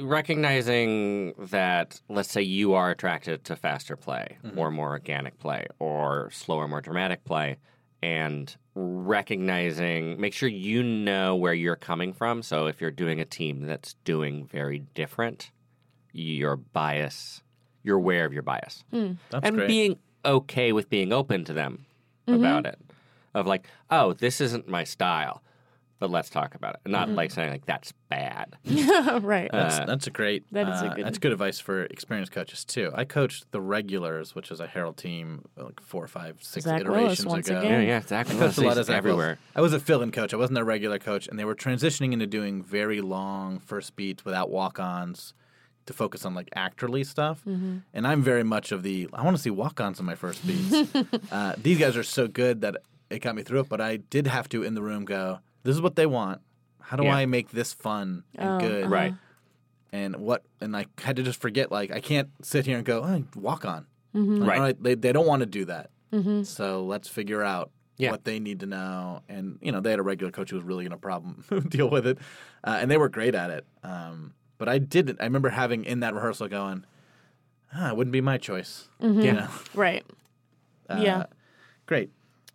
recognizing that, let's say you are attracted to faster play
Mm-hmm.
or more organic play or slower, more dramatic play, and recognizing, make sure you know where you're coming from. So if you're doing a team that's doing very different, your bias, you're aware of your bias.
That's
and
great.
being okay with being open to them about it. Of like, oh, this isn't my style, but let's talk about it. And not like saying like that's bad.
right.
That's, that's a great.
that is a
uh,
good-
That's good advice for experienced coaches too. I coached the regulars, which is a Herald team, like four, five, six
Zach
iterations
Willis, once
ago.
again.
Yeah, yeah, Zach
I
Willis
coached a lot of
is
Zach
everywhere.
Willis. I was a fill-in coach. I wasn't a regular coach, and they were transitioning into doing very long first beats without walk-ons to focus on like actorly stuff.
Mm-hmm.
And I'm very much of the I want to see walk-ons in my first beats. uh, these guys are so good that it got me through it, but I did have to in the room go, "This is what they want. How do
Yeah.
I make this fun and
Oh,
good?"
uh-huh.
Right.
And what and I had to just forget like I can't sit here and go oh, walk on.
Mm-hmm.
Like,
Right.
all right, they they don't want to do that. So let's figure out
Yeah.
what they need to know. And you know they had a regular coach who was really going to problem deal with it, uh, and they were great at it. Um, but I didn't. I remember having in that rehearsal going, ah, it wouldn't be my choice.
Mm-hmm.
You know?
Right.
Uh,
Yeah.
Great.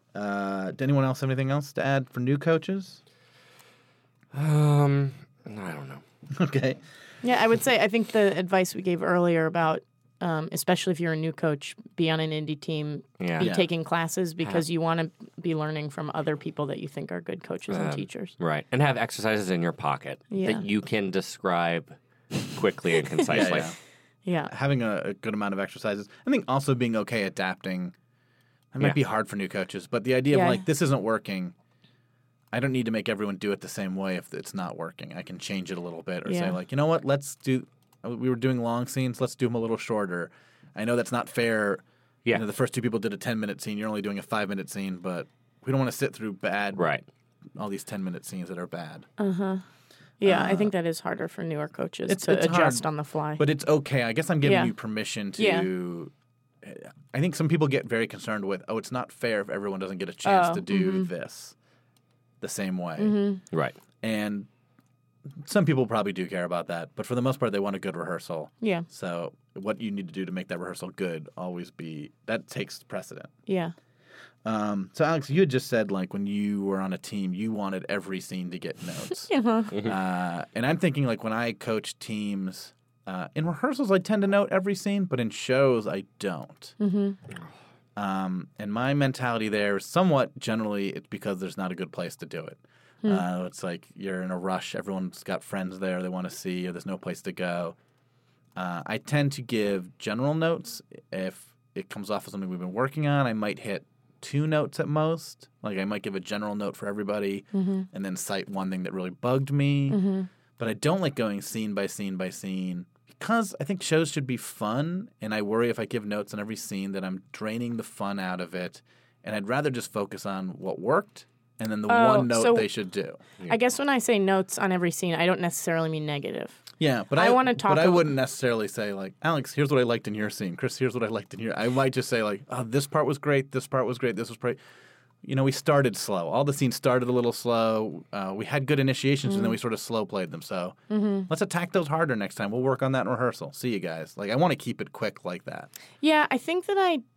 Uh, did anyone else have anything else to add for new coaches?
Um, I don't know.
Okay.
Yeah, I would say I think the advice we gave earlier about, um, especially if you're a new coach, be on an indie team,
Yeah.
be
Yeah.
taking classes because you want to be learning from other people that you think are good coaches and
Um,
teachers.
Right. And have exercises in your pocket
Yeah.
that you can describe quickly and concisely.
yeah.
Yeah.
Having a, a good amount of exercises. I think also being okay adapting. It might
Yeah.
be hard for new coaches, but the idea
Yeah.
of like this isn't working. I don't need to make everyone do it the same way if it's not working. I can change it a little bit or say
Yeah.
like, you know what, let's do. We were doing long scenes. Let's do them a little shorter. I know that's not fair.
Yeah.
You know, the first two people did a ten minute scene. You're only doing a five minute scene, but we don't want to sit through bad.
Right.
All these ten minute scenes that are bad.
Yeah, I think that is harder for newer coaches
it's-
to
it's
adjust
hard,
on the fly.
But it's okay. I guess I'm giving
Yeah.
you permission to.
Yeah.
I think some people get very concerned with, oh, it's not fair if everyone doesn't get a chance
Oh,
to do this the same way.
Mm-hmm.
Right.
And some people probably do care about that, but for the most part, they want a good rehearsal.
yeah,
So what you need to do to make that rehearsal good always be that takes precedent.
yeah.
Um, so Alex, you had just said like when you were on a team, you wanted every scene to get notes.
Uh-huh.
uh, and I'm thinking like when I coach teams uh, in rehearsals, I tend to note every scene, but in shows, I don't.
Mm-hmm.
Um, and my mentality there is somewhat generally it's because there's not a good place to do it. Uh, it's like you're in a rush. Everyone's got friends there they want to see, or there's no place to go. Uh, I tend to give general notes. If it comes off as something we've been working on, I might hit two notes at most. Like I might give a general note for everybody and then cite one thing that really bugged me. But I don't like going scene by scene by scene because I think shows should be fun. And I worry if I give notes on every scene that I'm draining the fun out of it. And I'd rather just focus on what worked and then the
Oh,
one note
so-
they should do.
I guess when I say notes on every scene, I don't necessarily mean negative.
Yeah, but
I
I,
wanna talk
But I
ab-
wouldn't necessarily say like, Alex, here's what I liked in your scene. Chris, here's what I liked in your. I might just say like, oh, this part was great. This part was great. This was great. You know, we started slow. All the scenes started a little slow. Uh, we had good initiations,
Mm-hmm.
and then we sort of slow played them. So let's attack those harder next time. We'll work on that in rehearsal. See you guys. Like, I want to keep it quick like that.
Yeah, I think that I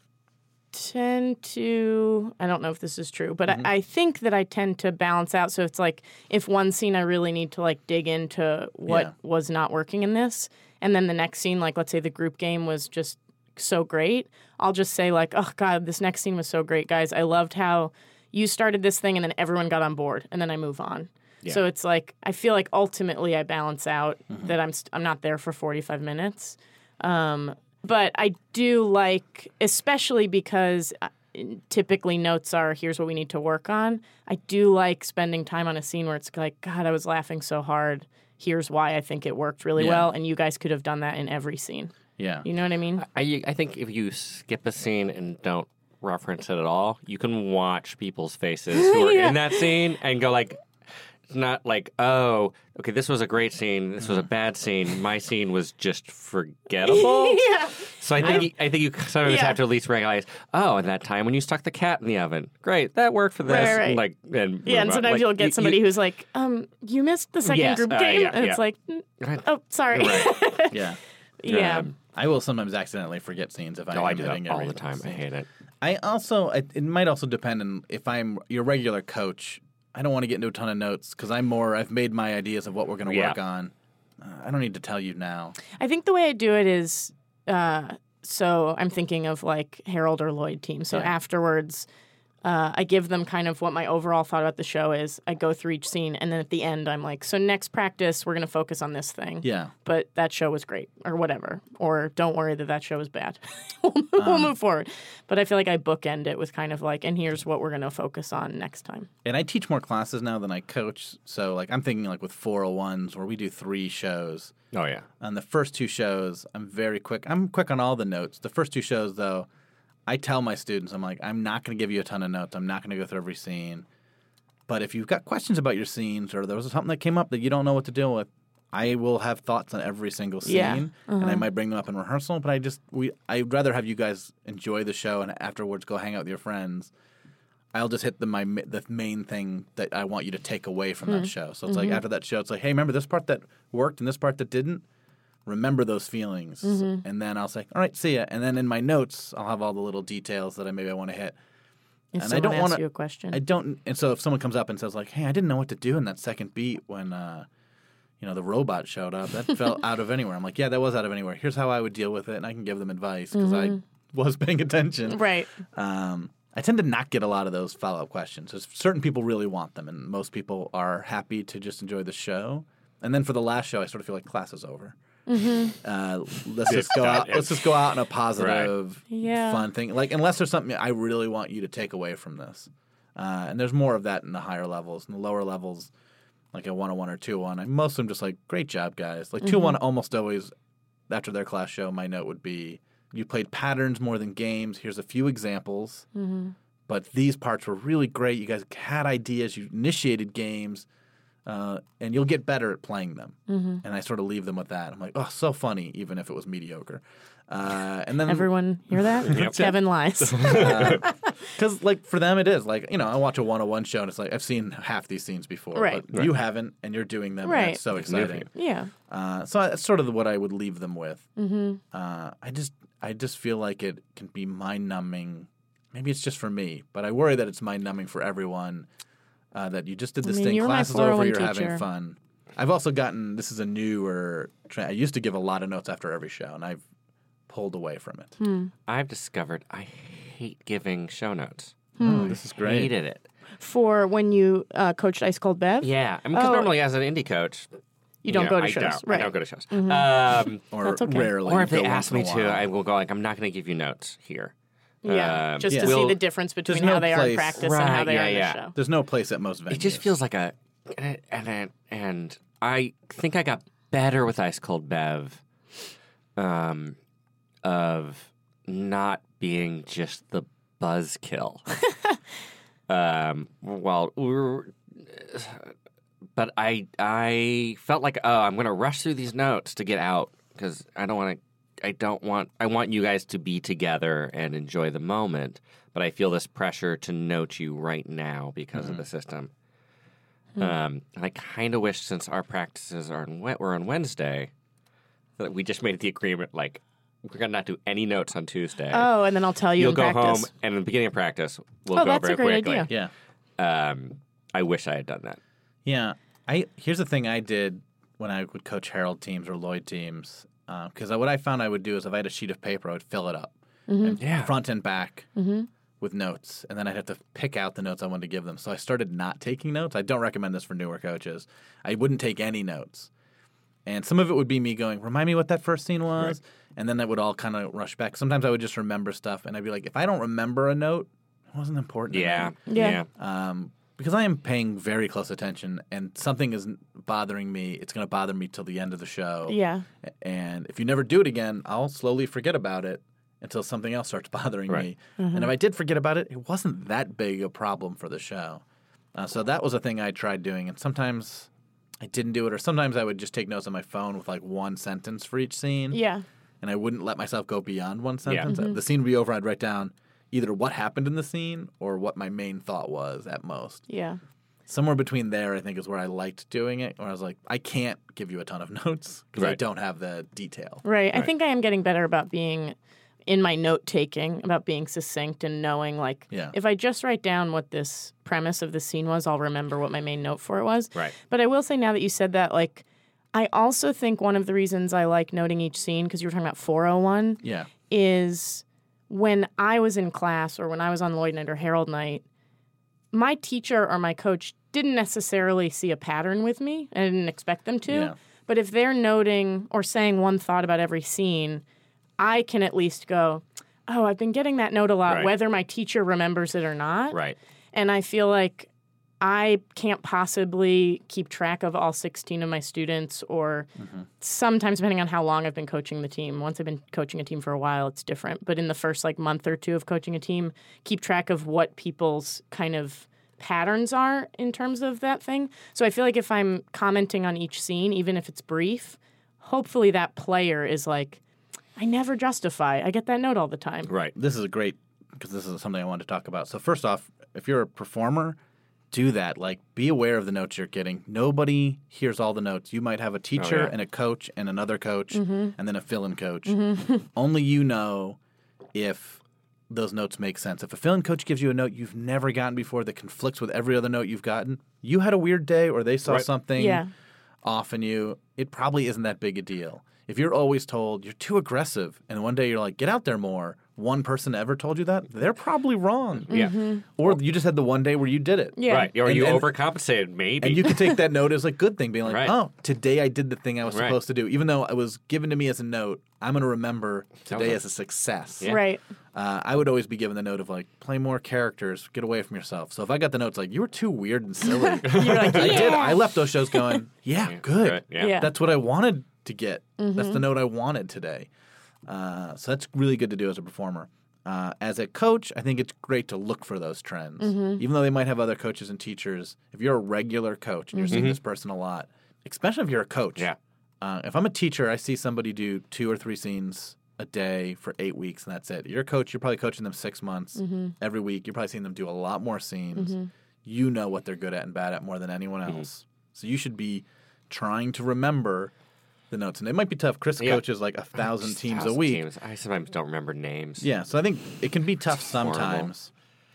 tend to, I don't know if this is true, but
Mm-hmm.
I, I think that I tend to balance out. So it's like if one scene I really need to like dig into what
Yeah.
was not working in this, and then the next scene, like let's say the group game was just so great, I'll just say like, oh God, this next scene was so great, guys. I loved how you started this thing and then everyone got on board, and then I move on. So it's like I feel like ultimately I balance out that I'm st- I'm not there for forty-five minutes. Um, but I do like, especially because uh, typically notes are here's what we need to work on. I do like spending time on a scene where it's like, God, I was laughing so hard. Here's why I think it worked really
Yeah.
well, and you guys could have done that in every scene.
Yeah.
You know what I mean?
I, I think if you skip a scene and don't reference it at all, you can watch people's faces who are
Yeah.
in that scene and go like, it's not like, oh, okay, this was a great scene, this was a bad scene, my scene was just forgettable.
yeah.
So I think you, I think you sometimes
Yeah.
have to at least realize, oh, and that time when you stuck the cat in the oven, great, that worked for this.
Right, right.
And like, and
Yeah, and
move on.
sometimes
Like,
you'll get
you-
somebody
you-
who's like, um, you missed the second
Yes,
group
uh,
game.
yeah,
and it's
yeah.
like, mm, oh, sorry.
Right.
Yeah.
yeah.
Um,
I will sometimes accidentally forget scenes if I
Oh,
am
I do
hitting
that all
every
the time. I
scene.
hate it.
I also, it, it might also depend on if I'm your regular coach. I don't want to get into a ton of notes because I'm more, I've made my ideas of what we're going to
Yeah.
work on. Uh, I don't need to tell you now.
I think the way I do it is, uh, so I'm thinking of like Harold or Lloyd team. So
Yeah.
afterwards, uh, I give them kind of what my overall thought about the show is. I go through each scene, and then at the end, I'm like, so next practice, we're going to focus on this thing.
Yeah.
But that show was great, or whatever. Or don't worry that that show was bad. we'll, we'll
Um,
move forward. But I feel like I bookend it with kind of like, and here's what we're going to focus on next time.
And I teach more classes now than I coach. So, like, I'm thinking like with four oh ones where we do three shows.
Oh yeah.
On the first two shows, I'm very quick. I'm quick on all the notes. The first two shows, though, I tell my students, I'm like, I'm not going to give you a ton of notes. I'm not going to go through every scene. But if you've got questions about your scenes or there was something that came up that you don't know what to deal with, I will have thoughts on every single scene,
Yeah.
and I might bring them up in rehearsal. But I just, we, I'd rather have you guys enjoy the show and afterwards go hang out with your friends. I'll just hit the my the main thing that I want you to take away from that show. So it's like after that show, it's like, hey, remember this part that worked and this part that didn't? Remember those feelings, and then I'll say, all right, see ya. And then in my notes, I'll have all the little details that I maybe I want to hit.
If
And I
someone
don't
asks
wanna-
you a question.
I don't, and so if someone comes up and says like, hey, I didn't know what to do in that second beat when, uh, you know, the robot showed up, that felt out of anywhere. I'm like, yeah, that was out of anywhere. Here's how I would deal with it, and I can give them advice because I was paying attention.
right.
Um, I tend to not get a lot of those follow-up questions. There's certain people really want them, and most people are happy to just enjoy the show. And then for the last show, I sort of feel like class is over. Uh, let's just go out. Let's just go out in a positive,
Yeah.
fun thing. Like unless there's something I really want you to take away from this, uh, and there's more of that in the higher levels. In the lower levels, like a one oh one or two oh one, I most of them just like, great job, guys. Like two oh one almost always after their class show, my note would be, you played patterns more than games. Here's a few examples. But these parts were really great. You guys had ideas. You initiated games. Uh, and you'll get better at playing them. And I sort of leave them with that. I'm like, oh, so funny, even if it was mediocre. Uh, and then
Everyone hear that? Kevin lies.
because like for them it is like, you know, I watch a one oh one show and it's like I've seen half these scenes before,
Right.
but you haven't, and you're doing them. And
Right.
that's so exciting.
yeah.
Uh, so that's sort of what I would leave them with. Mm-hmm. Uh, I just I just feel like it can be mind numbing. Maybe it's just for me, but I worry that it's mind numbing for everyone. Uh, that you just did this
I mean,
thing,
you were my
class is
four oh
over,
one
you're
teacher.
having fun. I've also gotten, this is a newer trend. I used to give a lot of notes after every show, and I've pulled away from it.
Hmm.
I've discovered I hate giving show notes.
Oh, this is great.
Hated it.
For when you uh, coached Ice Cold Bev,
Yeah, I mean, because
Oh.
normally as an indie coach,
you don't
know,
go to
I
shows.
Don't,
Right.
I don't go to shows. Um,
Or
That's okay.
rarely.
or if
you
they
go
ask me
once in a
to,
while.
I will go like, I'm not going to give you notes here.
Yeah.
Um,
just
Yeah.
to
we'll-
see the difference between
no
how they are in
place-
practice and
Right,
how they
yeah,
are in
yeah.
the show.
There's no place at most venues.
It just feels like a, and and and I think I got better with Ice Cold Bev, um, of not being just the buzzkill. Um, well, we were, but I I felt like, oh, I'm going to rush through these notes to get out because I don't want to. I don't want. I want you guys to be together and enjoy the moment. But I feel this pressure to note you right now because mm-hmm. of the system. Mm-hmm. Um, and I kind of wish, since our practices are on, were on Wednesday, that we just made the agreement like. We're going to not do any notes on Tuesday.
Oh, and then I'll tell you
You'll
in
go
practice.
home, and in the beginning of practice, we'll
oh,
go
that's
very
a great
quickly.
Idea.
Yeah.
Um, I wish I had done that.
Yeah. I Here's the thing I did when I would coach Herald teams or Lloyd teams. Because uh, what I found I would do is if I had a sheet of paper, I would fill it up.
Mm-hmm.
And
Yeah.
front and back
mm-hmm.
with notes. And then I'd have to pick out the notes I wanted to give them. So I started not taking notes. I don't recommend this for newer coaches. I wouldn't take any notes. And some of it would be me going, remind me what that first scene was. Right. And then that would all kind of rush back. Sometimes I would just remember stuff. And I'd be like, if I don't remember a note, it wasn't important.
Yeah.
Yeah.
yeah.
Um, because I am paying very close attention and something isn't bothering me, it's going to bother me till the end of the show.
Yeah.
And if you never do it again, I'll slowly forget about it until something else starts bothering
right.
me.
Mm-hmm.
And if I did forget about it, it wasn't that big a problem for the show. Uh, so that was a thing I tried doing. And sometimes I didn't do it, or sometimes I would just take notes on my phone with like one sentence for each scene.
Yeah.
And I wouldn't let myself go beyond one sentence.
Yeah.
Mm-hmm.
The scene would be over, I'd write down either what happened in the scene or what my main thought was at most.
Yeah.
Somewhere between there, I think, is where I liked doing it, where I was like, I can't give you a ton of notes because I
Right.
don't have the detail.
Right. I
Right.
think I am getting better about being in my note taking, about being succinct and knowing, like,
Yeah.
if I just write down what this premise of the scene was, I'll remember what my main note for it was.
Right.
But I will say, now that you said that, like, I also think one of the reasons I like noting each scene, because you were talking about four oh one,
Yeah.
is when I was in class or when I was on Lloyd Night or Herald Night, my teacher or my coach didn't necessarily see a pattern with me. I didn't expect them to.
Yeah.
But if they're noting or saying one thought about every scene, I can at least go, oh, I've been getting that note a lot,
Right.
whether my teacher remembers it or not.
Right.
And I feel like I can't possibly keep track of all sixteen of my students, or
Mm-hmm.
sometimes depending on how long I've been coaching the team. Once I've been coaching a team for a while, it's different. But in the first like month or two of coaching a team, keep track of what people's kind of patterns are in terms of that thing. So I feel like if I'm commenting on each scene, even if it's brief, hopefully that player is like, I never justify. I get that note all the time.
Right.
This is a great, because this is something I wanted to talk about. So first off, if you're a performer, do that. Like, be aware of the notes you're getting. Nobody hears all the notes. You might have a teacher
Oh, yeah.
and a coach and another coach
Mm-hmm.
and then a fill-in coach. Only you know if those notes make sense. If a fill-in coach gives you a note you've never gotten before that conflicts with every other note you've gotten, you had a weird day or they saw
Right.
something
Yeah.
off in you, it probably isn't that big a deal. If you're always told you're too aggressive and one day you're like, get out there more, one person ever told you that, they're probably wrong.
Yeah.
Or you just had the one day where you did it.
Yeah.
Right. Or
And-
you
and-
overcompensated, maybe.
And you can take that note as a good thing, being like,
Right.
oh, today I did the thing I was
Right.
supposed to do. Even though it was given to me as a note, I'm going to remember today
Okay.
as a success.
Yeah.
Right.
Uh, I would always be given the note of like, play more characters, get away from yourself. So if I got the notes like, you were too weird and silly,
You're like,
I did.
yeah.
I left those shows going, yeah, good.
Good. Yeah.
Yeah.
That's what I wanted to get. That's the note I wanted today. Uh, so that's really good to do as a performer. Uh, as a coach, I think it's great to look for those trends. Even though they might have other coaches and teachers, if you're a regular coach and you're seeing this person a lot, especially if you're a coach.
Yeah.
Uh, if I'm a teacher, I see somebody do two or three scenes a day for eight weeks, and that's it. You're a coach, you're probably coaching them six months every week. You're probably seeing them do a lot more scenes. You know what they're good at and bad at more than anyone else. So you should be trying to remember the notes. And it might be tough. Chris
Yeah.
coaches like a thousand
Just
teams a
thousand
week.
teams. I sometimes don't remember names.
Yeah, so I think it can be tough
horrible.
sometimes.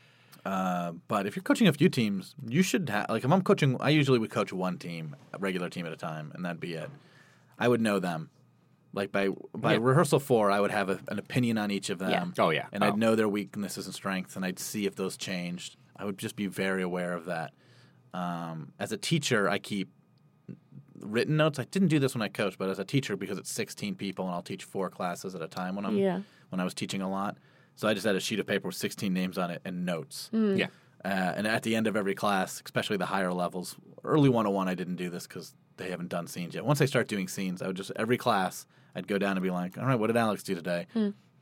Uh, but if you're coaching a few teams, you should have, like if I'm coaching, I usually would coach one team, a regular team at a time, and that'd be it. I would know them. Like by by
Yeah.
rehearsal four, I would have a, an opinion on each of them.
Oh, yeah.
And
Oh.
I'd know their weaknesses and strengths, and I'd see if those changed. I would just be very aware of that. Um, as a teacher, I keep written notes. I didn't do this when I coached, but as a teacher, because it's sixteen people, and I'll teach four classes at a time when I'm
Yeah.
when I was teaching a lot. So I just had a sheet of paper with sixteen names on it and notes.
Yeah.
Uh, and at the end of every class, especially the higher levels, early one oh one, I didn't do this because they haven't done scenes yet. Once I start doing scenes, I would just, every class, I'd go down and be like, all right, what did Alex do today?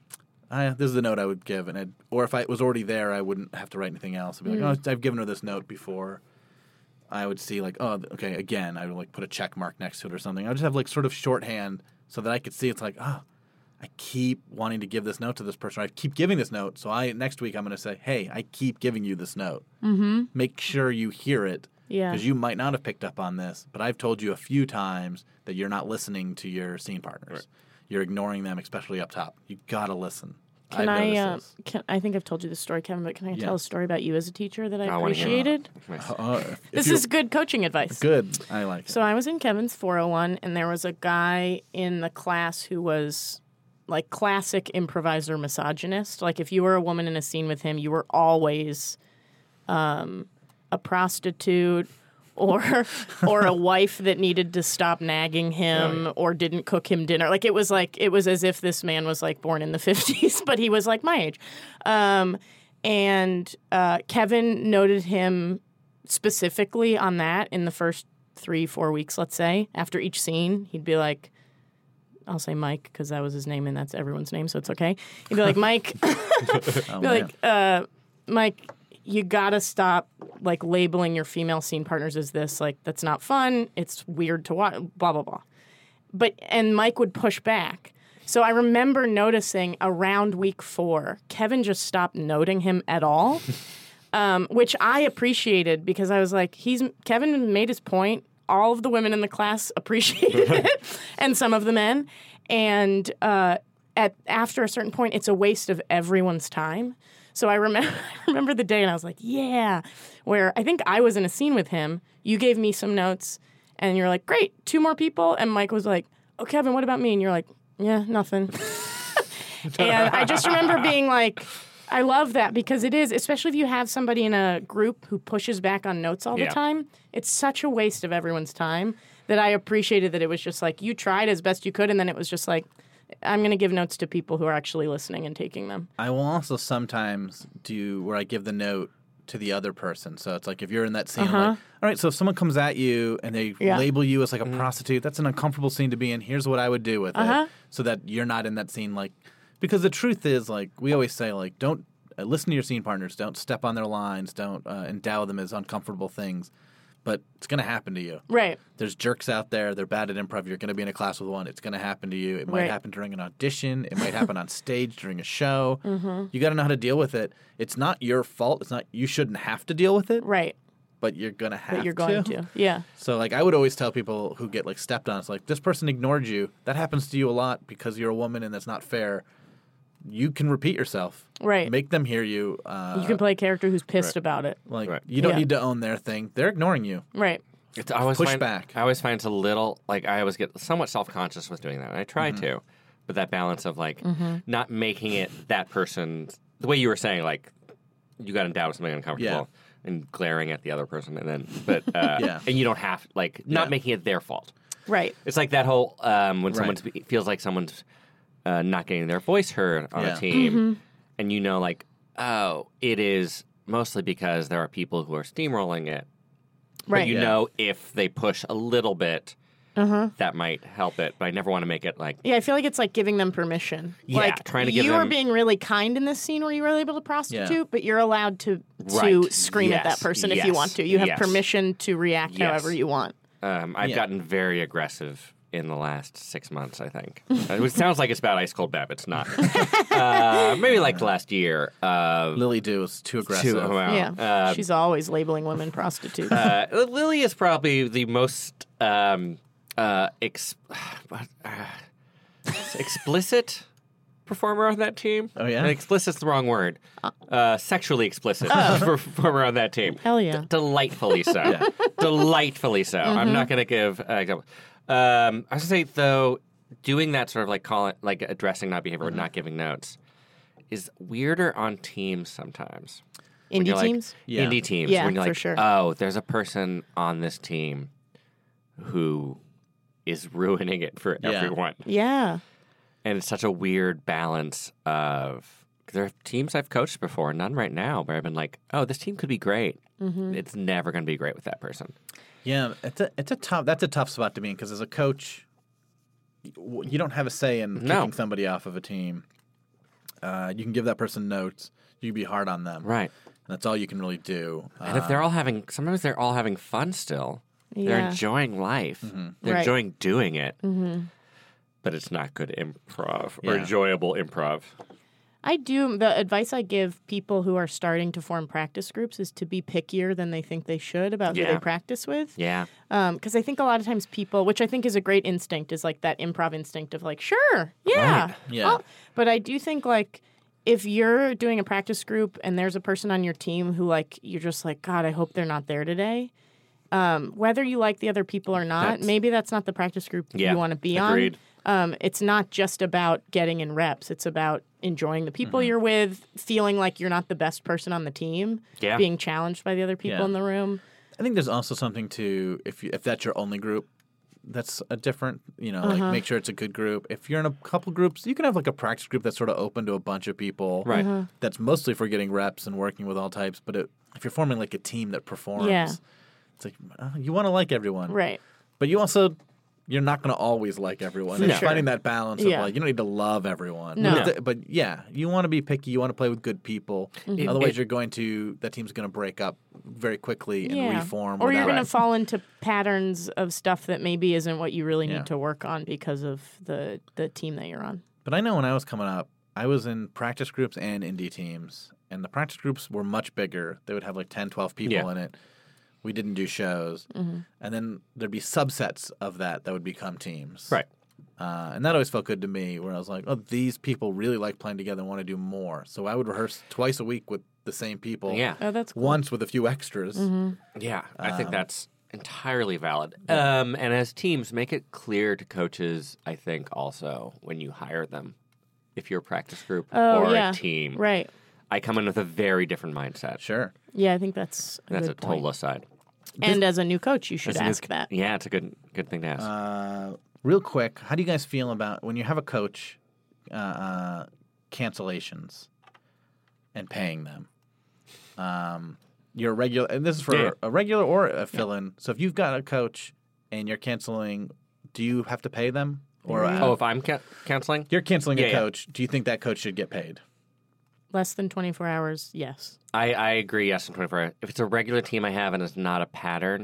I, this is the note I would give, and I'd, or if I, it was already there, I wouldn't have to write anything else. I'd be like, oh, I've given her this note before. I would see like, oh, okay, again, I would like put a check mark next to it or something. I would just have like sort of shorthand so that I could see it's like, oh, I keep wanting to give this note to this person. I keep giving this note, so I next week I'm going to say, hey, I keep giving you this note. Mm-hmm. Make sure you hear it.
Yeah.
Because you might not have picked up on this, but I've told you a few times that you're not listening to your scene partners. Right. You're ignoring them, especially up top. You gotta listen.
Can
I've
I? Uh,
this.
can, I think I've told you this story, Kevin, but can I
Yeah.
tell a story about you as a teacher that I,
I wanna hear
appreciated?
Uh, if
This
you're-
is good coaching advice.
good. I like it.
So I was in Kevin's four oh one, and there was a guy in the class who was like classic improviser misogynist. Like if you were a woman in a scene with him, you were always um, a prostitute or or a wife that needed to stop nagging him or didn't cook him dinner. Like it was like it was as if this man was like born in the fifties, but he was like my age. Um, and uh, Kevin noted him specifically on that in the first three, four weeks, let's say. After each scene, he'd be like, I'll say Mike because that was his name and that's everyone's name, so it's okay. He'd be like, Mike,
Oh,
be
man.
like, uh, Mike, you gotta stop like labeling your female scene partners as this. Like that's not fun. It's weird to watch. Blah blah blah. But and Mike would push back. So I remember noticing around week four, Kevin just stopped noting him at all, um, which I appreciated because I was like, he's Kevin made his point. All of the women in the class appreciated it, and some of the men. And uh, at after a certain point, it's a waste of everyone's time. So I remember, I remember the day, and I was like, "Yeah." Where I think I was in a scene with him. You gave me some notes, and you're like, "Great, two more people." And Mike was like, "Oh, Kevin, what about me?" And you're like, "Yeah, nothing." And I just remember being like, I love that because it is, especially if you have somebody in a group who pushes back on notes all
Yeah.
the time, it's such a waste of everyone's time that I appreciated that it was just like, you tried as best you could, and then it was just like, I'm going to give notes to people who are actually listening and taking them.
I will also sometimes do where I give the note to the other person. So it's like if you're in that scene, I'm like, all right, so if someone comes at you and they
Yeah.
label you as like a prostitute, that's an uncomfortable scene to be in. Here's what I would do with
Uh-huh.
it so that you're not in that scene. Like, because the truth is, like, we always say, like, don't uh, listen to your scene partners. Don't step on their lines. Don't uh, endow them as uncomfortable things. But it's going to happen to you.
Right.
There's jerks out there. They're bad at improv. You're going to be in a class with one. It's going to happen to you. It might
Right.
happen during an audition. It might happen on stage during a show.
Mm-hmm.
You got to know how to deal with it. It's not your fault. It's not. You shouldn't have to deal with it.
Right.
But you're going to have
But you're going to. Yeah.
So, like, I would always tell people who get like stepped on. It's like this person ignored you. That happens to you a lot because you're a woman, and that's not fair. You can repeat yourself.
Right.
Make them hear you. Uh,
You can play a character who's pissed
right.
about it.
Like
Right.
you don't
Yeah.
need to own their thing. They're ignoring you.
Right.
It's, I always
Push
find,
back.
I always find it's a little like I always get somewhat self conscious with doing that. And I try
Mm-hmm.
to, but that balance of like not making it that person the way you were saying, like you got endowed with something uncomfortable and glaring at the other person, and then but uh,
Yeah.
and you don't have like not
Yeah.
making it their fault.
Right.
It's like that whole um, when
Right.
someone feels like someone's uh, not getting their voice heard on
Yeah.
a team,
Mm-hmm.
and you know, like, oh, it is mostly because there are people who are steamrolling it.
Right.
But you
Yeah.
know, if they push a little bit, that might help it. But I never want to make it like,
Yeah, I feel like it's like giving them permission.
Yeah,
like
trying to give
you were
them-
being really kind in this scene where you were able to prostitute,
Yeah.
but you're allowed to to
Right.
scream at that
Yes.
person if
Yes.
you want to. You have
Yes.
permission to react
Yes.
however you want.
um, I've
Yeah.
gotten very aggressive in the last six months, I think. Uh, it sounds like it's about Ice Cold Bab. It's not. uh, maybe like the last year. Uh,
Lily Do is too aggressive.
to, well,
yeah,
uh,
she's always labeling women prostitutes.
uh, Lily is probably the most um, uh, ex- what, uh, explicit performer on that team.
Oh, yeah?
And explicit's the wrong word. Uh, sexually explicit performer on that team.
Hell yeah.
D- delightfully so. Delightfully so. I'm not going to give uh, example. Um, I was going to say though, doing that sort of like call it like addressing not behavior or not giving notes is weirder on teams sometimes. When
Indie
you're like-
teams?
Yeah.
Indie teams.
Yeah,
when you're
for
like,
sure.
oh, there's a person on this team who is ruining it for
Yeah.
everyone.
Yeah.
And it's such a weird balance of there are teams I've coached before, none right now, where I've been like, oh, this team could be great.
Mm-hmm.
It's never going to be great with that person.
Yeah, it's a it's a tough that's a tough spot to be in because as a coach, you you don't have a say in
No.
kicking somebody off of a team. Uh, you can give that person notes. You can be hard on them.
Right.
And that's all you can really do.
And if they're all having, sometimes they're all having fun still. They're
Yeah.
enjoying life.
Mm-hmm.
They're
Right.
enjoying doing it. Mm-hmm. But it's not good improv or
Yeah.
enjoyable improv.
I do. The advice I give people who are starting to form practice groups is to be pickier than they think they should about who
Yeah.
they practice with.
Yeah.
Because I think a lot of times people, which I think is a great instinct, is like that improv instinct of like, sure, yeah.
Right.
Yeah.
I'll- But I do think like if you're doing a practice group and there's a person on your team who like, you're just like, God, I hope they're not there today. Um, whether you like the other people or not,
That's-
maybe that's not the practice group
Yeah.
you want to be
Agreed.
on. Um, it's not just about getting in reps. It's about enjoying the people
Mm-hmm.
you're with, feeling like you're not the best person on the team,
Yeah.
being challenged by the other people
Yeah.
in the room.
I think there's also something to if you, if that's your only group, that's a different. You know,
Uh-huh.
like make sure it's a good group. If you're in a couple groups, you can have like a practice group that's sort of open to a bunch of people.
Right.
Uh-huh.
That's mostly for getting reps and working with all types. But it, if you're forming like a team that performs,
Yeah.
it's like uh, you want to like everyone,
Right.
But you also. You're not going to always like everyone.
For
It's
sure.
finding that balance
Yeah.
of like you don't need to love everyone.
No.
But, the- but yeah, you want to be picky. You want to play with good people.
Mm-hmm.
Otherwise,
it-
you're going to that team's going to break up very quickly and
Yeah.
reform.
Or you're
without-
going to fall into patterns of stuff that maybe isn't what you really
Yeah.
need to work on because of the, the team that you're on.
But I know when I was coming up, I was in practice groups and indie teams, and the practice groups were much bigger. They would have like ten, twelve people
Yeah.
in it. We didn't do shows. And then there'd be subsets of that that would become teams.
Right.
Uh, and that always felt good to me, where I was like, oh, these people really like playing together and want to do more. So I would rehearse twice a week with the same people.
Yeah.
Oh, that's cool.
Once with a few extras.
Yeah, I
Um,
think that's entirely valid. Um, and as teams, make it clear to coaches, I think, also when you hire them, if you're a practice group
Oh,
or
yeah.
a team.
Right.
I come in with a very different mindset.
Sure.
Yeah, I think that's a
That's
good
a total
point.
aside.
And as a new coach, you should
As a new-
ask that.
Yeah, it's a good good thing to ask.
Uh, real quick, how do you guys feel about when you have a coach uh, uh, cancellations and paying them? Um, you're a regular, and this is for
Yeah.
a regular or a fill-in. So if you've got a coach and you're canceling, do you have to pay them? Or uh,
oh, if I'm ca- canceling?
you're canceling
Yeah,
a
yeah.
coach, do you think that coach should get paid?
Less than twenty-four hours, yes.
I, I agree, yes, in twenty-four hours. If it's a regular team I have and it's not a pattern,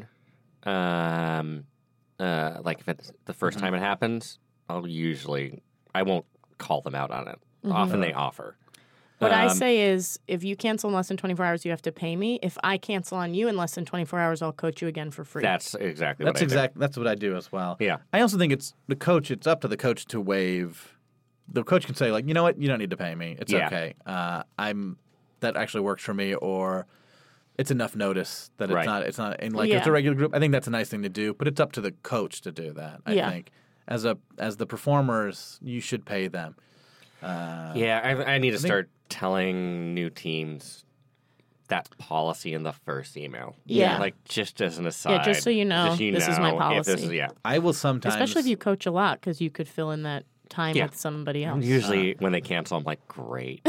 um, uh, like if it's the 1st time it happens, I'll usually, I won't call them out on it. Often they offer.
What I
Um,
say is if you cancel in less than twenty-four hours, you have to pay me. If I cancel on you in less than twenty-four hours, I'll coach you again for free.
That's exactly
That's
what I
exact. That's what I do as well.
Yeah.
I also think it's the coach. It's up to the coach to waive. The coach can say like, you know what, you don't need to pay me. It's
Yeah.
okay. Uh, I'm that actually works for me, or it's enough notice that it's
Right.
not. It's not. And like if it's
Yeah.
a regular group, I think that's a nice thing to do. But it's up to the coach to do that. I
Yeah.
think as a as the performers, you should pay them. Uh,
do. Yeah, I, I need to
think-
start telling new teams that policy in the first email.
Yeah.
Like just as an aside.
just so you know,
just you
this is my
know if this is-
policy.
yeah.
I will sometimes,
Especially if you coach a lot because you could fill in that time
Yeah.
with somebody else.
Usually when they cancel, I'm like, great.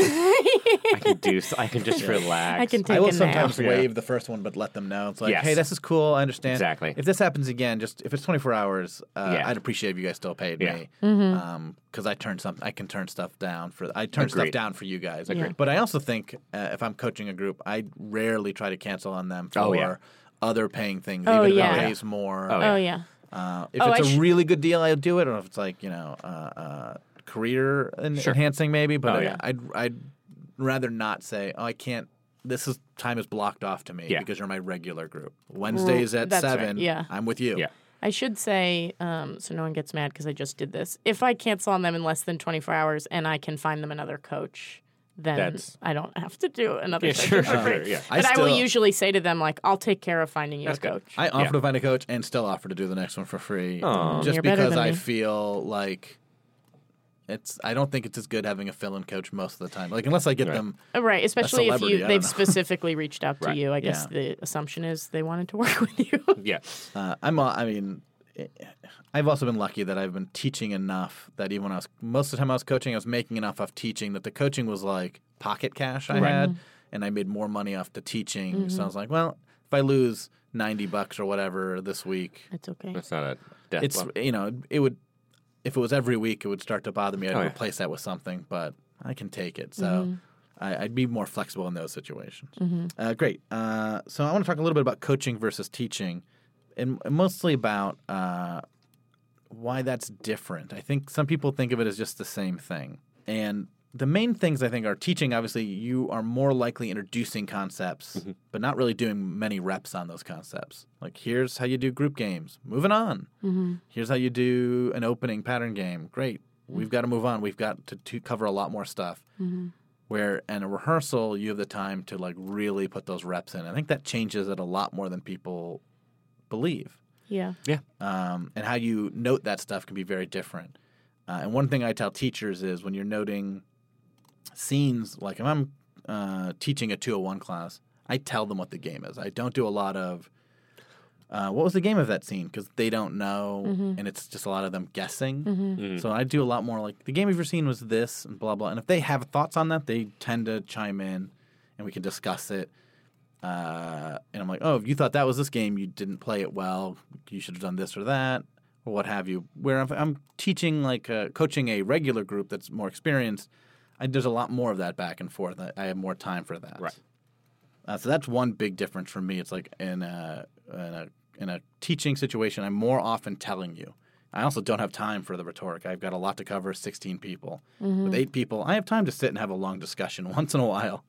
I can do. I can just relax.
I can take
I will
a nap.
sometimes
Yeah.
waive the first one, but let them know. It's like,
Yes.
hey, this is cool. I understand.
Exactly.
If this happens again, just if it's twenty-four hours, uh,
Yeah.
I'd appreciate if you guys still paid
Yeah.
me.
Mm-hmm.
Because I turn some, I can turn stuff down for. I turn stuff
Agreed.
down for you guys.
Agreed.
But I also think uh, if I'm coaching a group, I rarely try to cancel on them for
Oh, yeah.
other paying things,
Oh,
even
yeah.
if it pays more.
Oh,
Oh, yeah.
Uh, if
Oh,
it's
I
a
sh-
really good deal, I'll do it. Or if it's like you know, uh, uh, career en-
Sure.
enhancing, maybe. But
Oh,
I,
yeah.
I'd I'd rather not say, oh, I can't. This is time is blocked off to me
Yeah.
because you're my regular group. Wednesdays at
That's right,
seven.
yeah.
I'm with you.
Yeah.
I should say, um, so no one gets mad because I just did this. If I cancel on them in less than twenty-four hours and I can find them another coach, then
That's-
I don't have to do another
Yeah,
session
sure,
for
sure,
free.
sure, yeah.
I
But I, will
still-
usually say to them, like, I'll take care of finding you
That's
a
good.
coach.
I offer
Yeah.
to find a coach and still offer to do the next one for free,
Aw.
just
You're better
because
than
I
me.
feel like it's. I don't think it's as good having a fill-in coach most of the time. Like unless I get
Right.
them.
Uh, Right, especially if
celebrity, I
you
don't
they've
know.
specifically reached out to
Right.
you. I guess
Yeah.
the assumption is they wanted to work with you.
Yeah.
Uh, I'm. uh, I mean, I've also been lucky that I've been teaching enough that even when I was most of the time I was coaching, I was making enough off teaching that the coaching was like pocket cash I
Right.
had, and I made more money off the teaching.
Mm-hmm.
So I was like, well, if I lose ninety bucks or whatever this week,
It's okay.
That's not a death
it's
blow.
you know it would. If it was every week, it would start to bother me. I'd
Oh, yeah.
replace that with something, but I can take it. So
Mm-hmm.
I, I'd be more flexible in those situations. Mm-hmm. Uh, great. Uh, so I want to talk a little bit about coaching versus teaching, and mostly about uh, why that's different. I think some people think of it as just the same thing. And the main things I think are teaching, obviously, you are more likely introducing concepts, mm-hmm. but not really doing many reps on those concepts. Like, here's how you do group games. Moving on.
Mm-hmm.
Here's how you do an opening pattern game. Great. We've got to move on. We've got to, to cover a lot more stuff.
Mm-hmm.
Where in a rehearsal, you have the time to like really put those reps in. I think that changes it a lot more than people believe.
Yeah.
Yeah.
Um, and how you note that stuff can be very different. Uh, and one thing I tell teachers is when you're noting scenes, like if I'm uh, teaching a two oh one class, I tell them what the game is. I don't do a lot of, uh, what was the game of that scene? Because they don't know, mm-hmm. and it's just a lot of them guessing.
Mm-hmm.
Mm-hmm.
So I do a lot more like, the game of your scene was this, and blah, blah. And if they have thoughts on that, they tend to chime in, and we can discuss it. Uh, and I'm like, oh, if you thought that was this game, you didn't play it well, you should have done this or that, or what have you. Where if I'm teaching, like, uh, coaching a regular group that's more experienced, I, there's a lot more of that back and forth. I, I have more time for that.
Right.
Uh, so that's one big difference for me. It's like in a, in a in a teaching situation, I'm more often telling you. I also don't have time for the rhetoric. I've got a lot to cover, sixteen people. Mm-hmm. With eight people, I have time to sit and have a long discussion once in a while.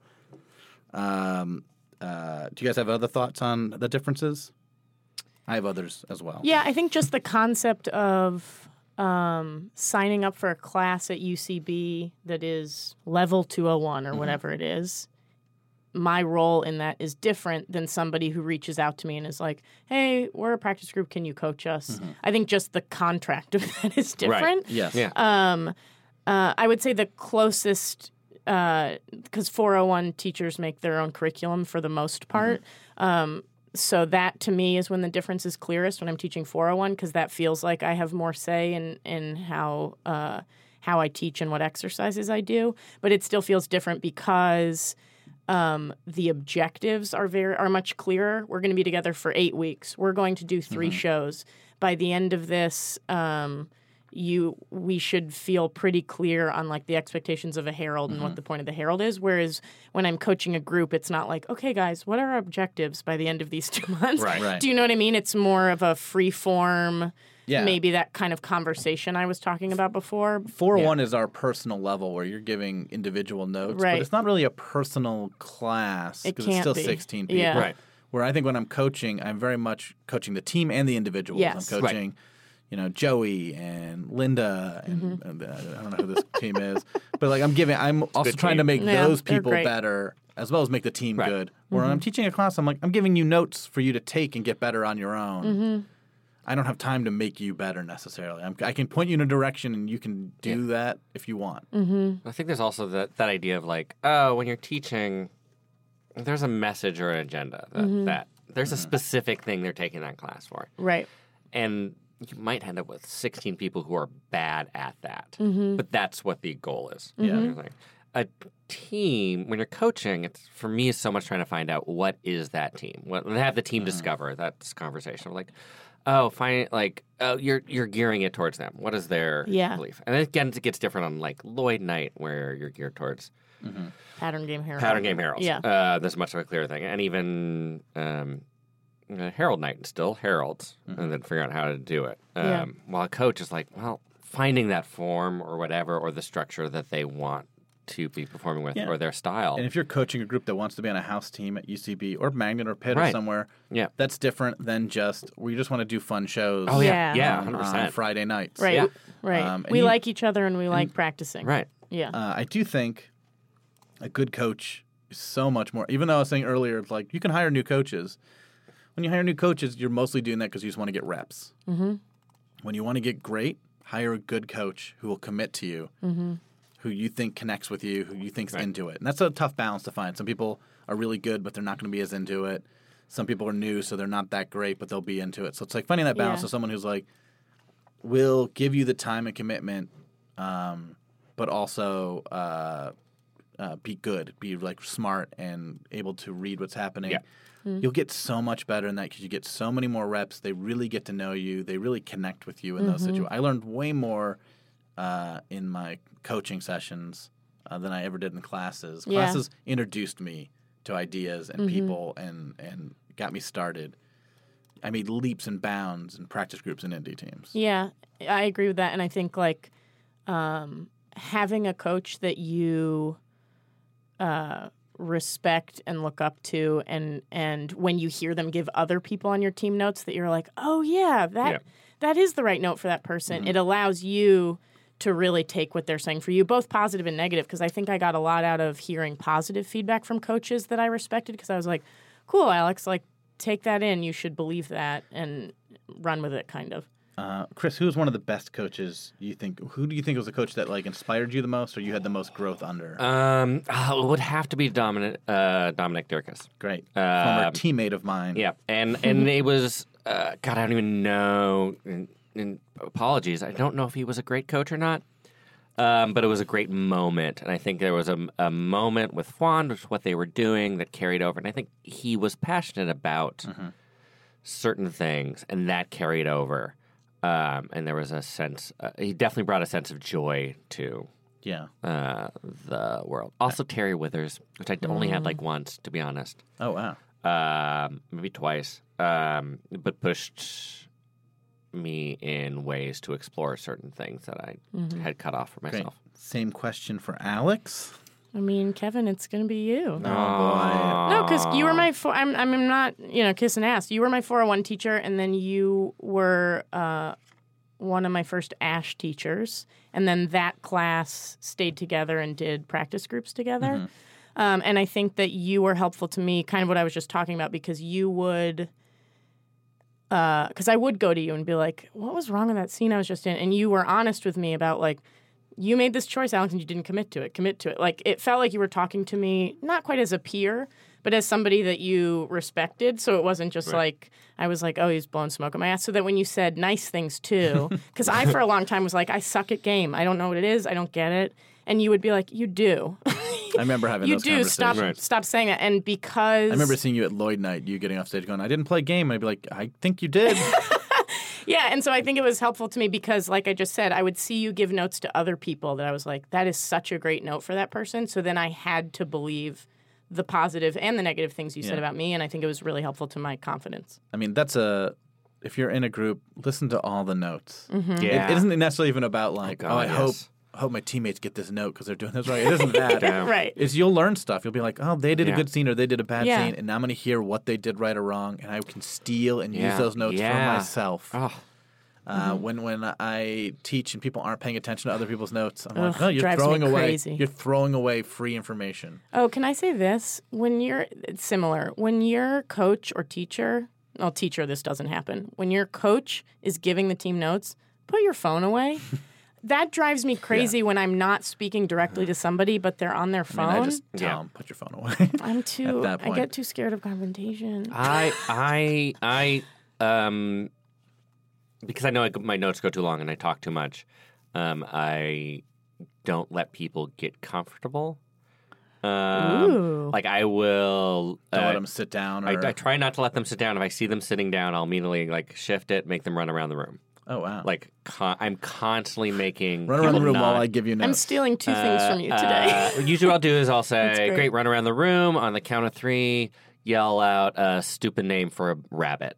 Um, uh, do you guys have other thoughts on the differences? I have others as well.
Yeah, I think just the concept of um, signing up for a class at U C B that is level two oh one or mm-hmm. whatever it is, my role in that is different than somebody who reaches out to me and is like, hey, we're a practice group. Can you coach us? Mm-hmm. I think just the contract of that is different.
Right.
Yes.
Yeah.
Um, uh, I would say the closest, because uh, four oh one teachers make their own curriculum for the most part. Mm-hmm. Um, so that, to me, is when the difference is clearest when I'm teaching four oh one, because that feels like I have more say in, in how uh, how I teach and what exercises I do. But it still feels different because Um, the objectives are very are much clearer. We're going to be together for eight weeks. We're going to do three mm-hmm. shows. By the end of this, um, you we should feel pretty clear on like the expectations of a herald mm-hmm. and what the point of the herald is. Whereas when I'm coaching a group, it's not like, okay, guys, what are our objectives by the end of these two months?
Right.
Right.
Do you know what I mean? It's more of a free form.
Yeah.
Maybe that kind of conversation I was talking about before.
four oh one
Yeah.
is our personal level where you're giving individual notes,
Right.
but it's not really a personal class
It
because it's
can't
still
be.
sixteen people.
Yeah.
Right.
Where I think when I'm coaching, I'm very much coaching the team and the individuals.
Yes.
I'm coaching, you know, Joey and Linda, and,
Mm-hmm.
and uh, I don't know who this team is, but like I'm giving, I'm also
good
trying to
team.
make
Yeah,
those
they're
people
great.
better as well as make the team
Right.
good. Where
Mm-hmm.
when I'm teaching a class, I'm like, I'm giving you notes for you to take and get better on your own.
Mm-hmm.
I don't have time to make you better necessarily. I'm, I can point you in a direction, and you can do
Yeah.
that if you want.
Mm-hmm.
I think there's also that, that idea of like, oh, when you're teaching, there's a message or an agenda that,
Mm-hmm.
that there's a specific thing they're taking that class for.
Right.
And you might end up with sixteen people who are bad at that.
Mm-hmm.
But that's what the goal is.
Yeah.
You know, like, a team, when you're coaching, it's for me, is so much trying to find out what is that team. What, have the team discover that's conversation. Like, oh, find like oh, you're you're gearing it towards them. What is their
Yeah.
belief? And then again, it gets different on like Lloyd Night, where you're geared towards
Pattern game herald.
pattern game heralds.
Yeah.
uh, there's much of a clear thing, and even um, uh, Herald Night still heralds, and then figuring out how to do it. Um,
Yeah.
While a coach is like, well, finding that form or whatever, or the structure that they want to be performing with,
Yeah.
or their style.
And if you're coaching a group that wants to be on a house team at U C B or Magnet or Pitt or
Right.
somewhere,
Yeah.
that's different than just we just want to do fun shows.
Oh yeah,
Yeah.
yeah,
on,
hundred
on
percent.
Friday nights.
Right.
Yeah.
Right.
Um, and
we
you-
like each other and we like practicing.
Right.
Yeah.
Uh, I do think a good coach is so much more. Even though I was saying earlier, it's like you can hire new coaches. When you hire new coaches, you're mostly doing that because you just want to get reps.
Mm-hmm.
When you want to get great, hire a good coach who will commit to you,
Mm-hmm.
who you think connects with you, who you think's
Right.
into it. And that's a tough balance to find. Some people are really good, but they're not going to be as into it. Some people are new, so they're not that great, but they'll be into it. So it's like finding that balance
Yeah.
of someone who's like, will give you the time and commitment, um, but also uh, uh, be good, be like smart and able to read what's happening.
Yeah.
You'll get so much better in that because you get so many more reps. They really get to know you. They really connect with you in those situations. I learned way more uh, in my coaching sessions uh, than I ever did in classes.
Yeah.
Classes introduced me to ideas and
Mm-hmm.
people and, and got me started. I made leaps and bounds in practice groups and indie teams.
Yeah, I agree with that. And I think like um, having a coach that you uh, respect and look up to, and and when you hear them give other people on your team notes, that you're like, oh yeah, that
Yeah.
that is the right note for that person. It allows you to really take what they're saying for you, both positive and negative. Because I think I got a lot out of hearing positive feedback from coaches that I respected. Because I was like, cool, Alex, like. Take that in. You should believe that and run with it, kind of.
Uh, Chris, who was one of the best coaches you think? Who do you think was the coach that like inspired you the most, or you had the most growth under?
Um, oh, it would have to be Dominic, uh, Dominic Durkis.
Great,
uh,
former teammate of mine.
Yeah, and and it was uh, God, I don't even know. And, and apologies, I don't know if he was a great coach or not. Um, but it was a great moment, and I think there was a, a moment with Juan, which what they were doing that carried over, and I think he was passionate about
Mm-hmm.
certain things, and that carried over. Um, and there was a sense, uh, he definitely brought a sense of joy to
yeah.
uh, the world. Also, Terry Withers, which I only had like once, to be honest,
Oh wow.
um, maybe twice, um, but pushed me in ways to explore certain things that I had cut off for
Great.
myself.
Same question for Alex.
I mean, Kevin, it's going to be you.
Oh boy.
No, because you were my. Fo- I'm. I'm not. You know, kissing ass. You were my four oh one teacher, and then you were uh, one of my first Ash teachers, and then that class stayed together and did practice groups together. Um, and I think that you were helpful to me, kind of what I was just talking about, because you would. Because I would go to you and be like, "What was wrong with that scene I was just in?" And you were honest with me about like. You made this choice, Alex, and you didn't commit to it. Commit to it. Like, it felt like you were talking to me, not quite as a peer, but as somebody that you respected. So it wasn't just like, I was like, oh, he's blowing smoke at my ass. So that when you said nice things too, because I, for a long time, was like, I suck at game. I don't know what it is. I don't get it. And you would be like, you do.
I remember having
you
those
do.
conversations.
Stop,
Right.
stop saying that. And because.
I remember seeing you at Lloyd Night, you getting off stage going, I didn't play game. And I'd be like, I think you did.
Yeah, and so I think it was helpful to me because, like I just said, I would see you give notes to other people that I was like, that is such a great note for that person. So then I had to believe the positive and the negative things you
Yeah.
said about me, and I think it was really helpful to my confidence.
I mean, that's a. If you're in a group, listen to all the notes.
Mm-hmm.
Yeah.
It, it isn't necessarily even about like, oh,
God,
I
yes.
hope I hope my teammates get this note because they're doing this right. It isn't that.
Yeah.
Right.
It's you'll learn stuff. You'll be like, oh, they did a
Yeah.
good scene or they did a bad
Yeah.
scene, and now I'm going to hear what they did right or wrong, and I can steal and use
Yeah.
those notes
Yeah.
for myself.
Oh,
Uh, when when I teach and people aren't paying attention to other people's notes, I'm like,
Ugh,
no, you're
drives me
throwing away.
crazy.
You're throwing away free information.
Oh, can I say this? When you're it's similar, when your coach or teacher, well, teacher, this doesn't happen. When your coach is giving the team notes, put your phone away. That drives me crazy when I'm not speaking directly to somebody, but they're on their
I
phone.
mean, I just tell
Yeah.
them, put your phone away.
I'm too.
that
I
point.
get too scared of confrontation.
I, I, I, um, because I know I, my notes go too long and I talk too much. Um, I don't let people get comfortable. Um,
Ooh.
like I will.
Don't
uh,
let them sit down. Or,
I, I try not to let them sit down. If I see them sitting down, I'll immediately like shift it, make them run around the room.
oh wow!
Like con- I'm constantly making
run around the
people
room
not-
while I give you notes.
I'm stealing two things from you today.
Uh, usually, what I'll do is I'll say,
great.
"Great, run around the room on the count of three. Yell out a stupid name for a rabbit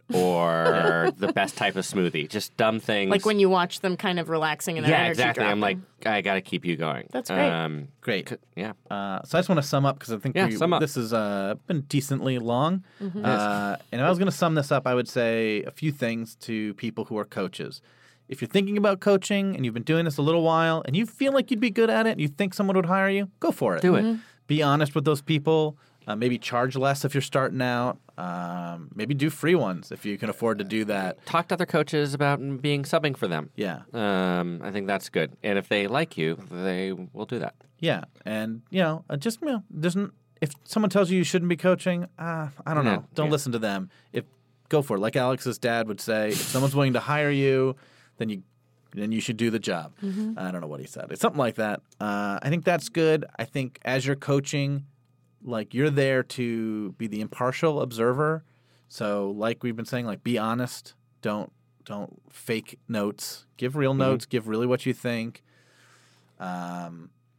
or the best type of smoothie. Just dumb things.
Like when you watch them kind of relaxing and their
yeah,
energy
exactly. I'm like,
dropping.
I got to keep you going.
That's great.
Um,
Great.
c- yeah.
Uh, so I just want to sum up because I think
Yeah,
we,
sum up.
this has uh, been decently long.
Mm-hmm.
Uh, and if I was going to sum this up, I would say a few things to people who are coaches. If you're thinking about coaching and you've been doing this a little while and you feel like you'd be good at it and you think someone would hire you, go for it.
Do it.
Mm-hmm.
Be honest with those people. Uh, maybe charge less if you're starting out. Um, maybe do free ones if you can afford to do that.
Talk to other coaches about being subbing for them.
Yeah.
Um, I think that's good. And if they like you, they will do that.
Yeah. And, you know, uh, just, you know, doesn't, if someone tells you you shouldn't be coaching, uh, I don't
Yeah,
know. Don't
yeah.
listen to them. If Go for it. Like Alex's dad would say, if someone's willing to hire you, then you then you should do the job. I don't know what he said. It's something like that. Uh, I think that's good. I think as you're coaching, like you're there to be the impartial observer. So like we've been saying, like be honest. Don't don't fake notes. Give real notes. Give really what you think. Um,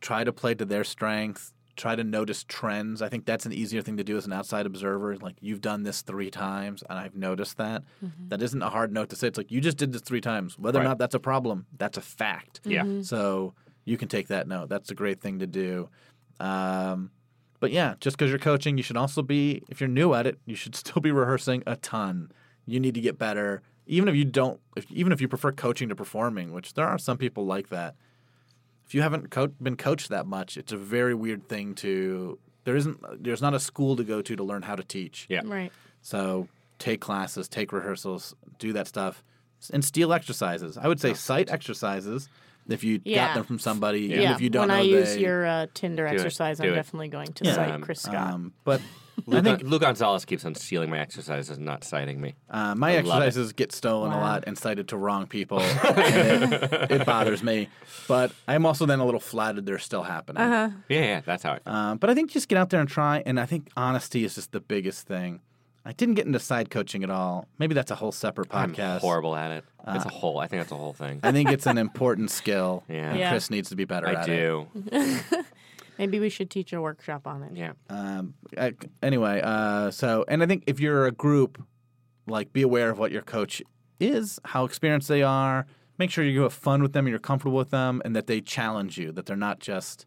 try to play to their strengths. Try to notice trends. I think that's an easier thing to do as an outside observer. Like, you've done this three times, and I've noticed that. Mm-hmm. That isn't a hard note to say. It's like, you just did this three times. Whether
right.
or not that's a problem, that's a fact.
Yeah.
Mm-hmm.
So you can take that note. That's a great thing to do. Um, but, yeah, just because you're coaching, you should also be, if you're new at it, you should still be rehearsing a ton. You need to get better. Even if you don't, if, even if you prefer coaching to performing, which there are some people like that. If you haven't co- been coached that much, it's a very weird thing to – there isn't – there's not a school to go to to learn how to teach.
Yeah.
Right.
So take classes, take rehearsals, do that stuff, and steal exercises. I would say cite exercises if you
Yeah.
got them from somebody.
Yeah.
Even if you don't
when
know
I use
they,
your uh, Tinder
it.
exercise,
Do
I'm
it.
definitely going to
Yeah.
cite
Um,
Chris Scott.
um, but
Lou,
I think
Lou Gonzalez keeps on stealing my exercises and not citing me.
uh, my
I love it.
exercises get stolen a
Wow.
lot and cited to wrong people. and it, it bothers me. But I'm also then a little flattered they're still happening.
uh-huh.
Yeah, yeah, that's how I feel.
Um, but I think just get out there and try. And I think honesty is just the biggest thing. I didn't get into side coaching at all. Maybe that's a whole separate podcast.
I'm horrible at it. It's a whole. I think that's a whole thing.
I think it's an important skill.
Yeah.
And
Yeah.
Chris needs to be better
I
at it.
do.
Maybe we should teach a workshop on it.
Yeah.
Um, I, anyway, uh, so, and I think if you're a group, like, be aware of what your coach is, how experienced they are. Make sure you have fun with them and you're comfortable with them, and that they challenge you, that they're not just,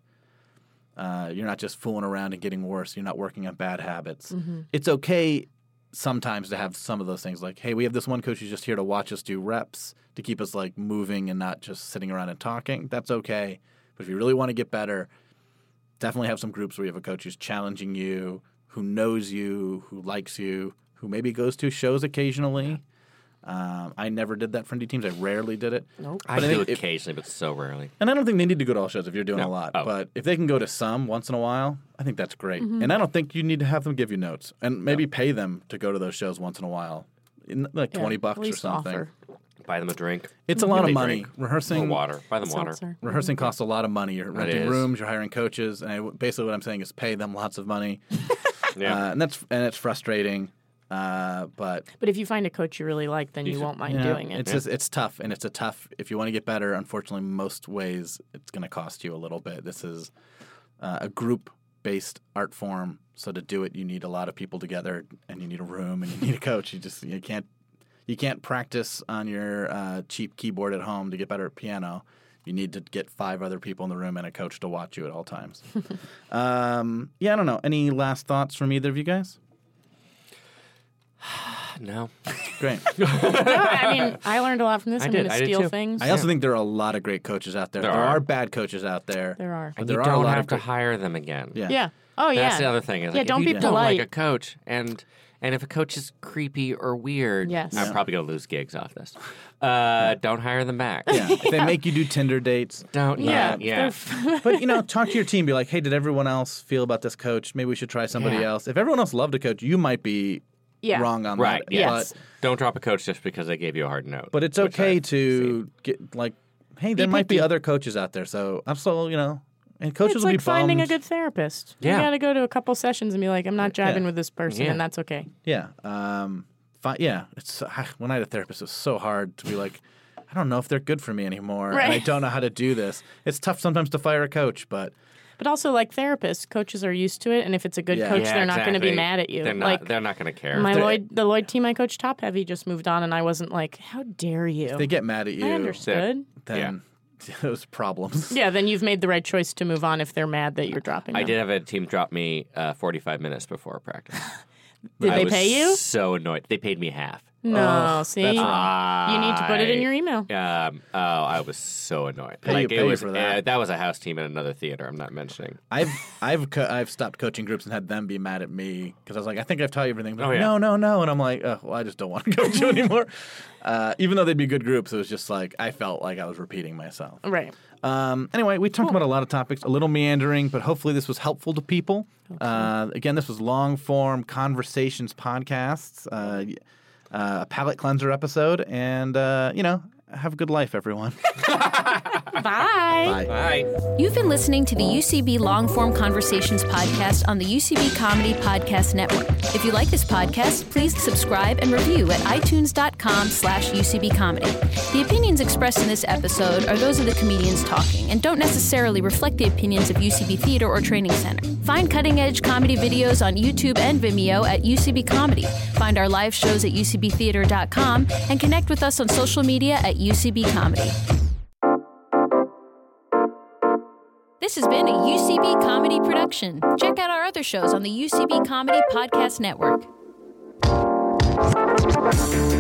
uh, you're not just fooling around and getting worse. You're not working on bad habits.
Mm-hmm.
It's okay sometimes to have some of those things, like, hey, we have this one coach who's just here to watch us do reps to keep us, like, moving and not just sitting around and talking. That's okay. But if you really want to get better, definitely have some groups where you have a coach who's challenging you, who knows you, who likes you, who maybe goes to shows occasionally. Um, I never did that for indie teams. I rarely did it.
Nope.
I
But I
do
think if-
occasionally, but so rarely.
And I don't think they need to go to all shows if you're doing
No.
a lot.
Oh.
But if they can go to some once in a while, I think that's great. And I don't think you need to have them give you notes. And maybe pay them to go to those shows once in a while. In, like
Yeah,
twenty
at
bucks or
least
something.
offer.
Buy them a drink.
It's a lot
Give
of
me
money.
drink.
Rehearsing
Or water. Buy them water.
Seltzer.
Rehearsing costs a lot of money. You're renting
is.
rooms, you're hiring coaches, and I, basically what I'm saying is pay them lots of money.
Yeah.
Uh, and that's and it's frustrating. Uh, but
But if you find a coach you really like, then you,
should-
won't mind
yeah,
doing it.
It's just, it's tough, and it's a tough. If you want to get better, unfortunately, most ways it's going to cost you a little bit. This is uh, a group-based art form, so to do it, you need a lot of people together, and you need a room, and you need a coach. You just you can't you can't practice on your uh, cheap keyboard at home to get better at piano. You need to get five other people in the room and a coach to watch you at all times. um, yeah, I don't know. Any last thoughts from either of you guys?
No.
Great.
No, I mean, I learned a lot from this.
I
I'm
did.
going to
I did
steal
too.
things.
I also think there are a lot of great coaches out there.
There
There,
are.
are bad coaches out there.
There are.
But
And
there
you
are a
don't
lot
have
of
to
great-
hire them again.
Yeah.
Yeah. Oh, yeah.
That's the other thing. Is
Yeah,
like,
don't
if
be
you don't
polite.
like a coach, and and if a coach is creepy or weird,
Yes.
I'm
Yeah.
probably going to lose gigs off this. Uh, don't hire them back.
Yeah, if they make you do Tinder dates.
Don't.
Yeah.
Yeah. Yeah.
But, you know, talk to your team. Be like, hey, did everyone else feel about this coach? Maybe we should try somebody
Yeah.
else. If everyone else loved a coach, you might be
Yeah.
wrong on
Right.
that.
Yes.
But,
Don't drop a coach just because they gave you a hard note.
but it's
which
okay
I've
to
seen.
get, like, hey, there might be
picky.
other coaches out there. So I'm still, you know, and coaches
It's
will
like
be
finding a
bummed.
good therapist.
Yeah.
You got to go to a couple sessions and be like, I'm not jiving
Yeah.
with this person,
Yeah.
and that's okay.
Yeah. Um, fi- yeah. It's when I had a therapist, it was so hard to be like, I don't know if they're good for me anymore. And I
Right.
don't know how to do this. It's tough sometimes to fire a coach, but
But also, like therapists, coaches are used to it, and if it's a good
Yeah.
coach,
Yeah,
they're not going to be
exactly.
mad at you.
They're not.
like
they're not going to care.
my
They're-
Lloyd, the Lloyd team I coached, top heavy, just moved on, and I wasn't like, how dare you?
they get mad at you.
I understood.
Then those problems.
Yeah, then you've made the right choice to move on if they're mad that you're dropping
I
them.
did have a team drop me uh, forty-five minutes before practice.
Did
I
they
was
pay you?
So annoyed. They paid me half.
No, see,
that's
you need to put it in your email.
Um, oh, I was so annoyed.
Pay you-
like
pay
it
you
was
for that.
Uh, that was a house team in another theater. I'm not mentioning.
I've I've co- I've stopped coaching groups and had them be mad at me because I was like, I think I've taught you everything. They're
Oh,
like,
yeah.
No, no, no, and I'm like, oh, well, I just don't want to coach you anymore. Uh, even though they'd be good groups, it was just like I felt like I was repeating myself.
Right.
Um, anyway, we talked about a lot of topics, a little meandering, but hopefully this was helpful to people. Uh, again, this was long form conversations podcasts, uh, uh, a palate cleanser episode, and uh, you know, have a good life, everyone.
Bye.
Bye.
Bye.
You've been listening to the U C B Longform Conversations podcast on the U C B Comedy Podcast Network. If you like this podcast, please subscribe and review at itunes.com slash UCB Comedy. The opinions expressed in this episode are those of the comedians talking and don't necessarily reflect the opinions of U C B Theater or Training Center. Find cutting-edge comedy videos on YouTube and Vimeo at U C B Comedy. Find our live shows at U C B theater dot com and connect with us on social media at U C B Comedy. This has been a U C B Comedy production. Check out our other shows on the U C B Comedy Podcast Network.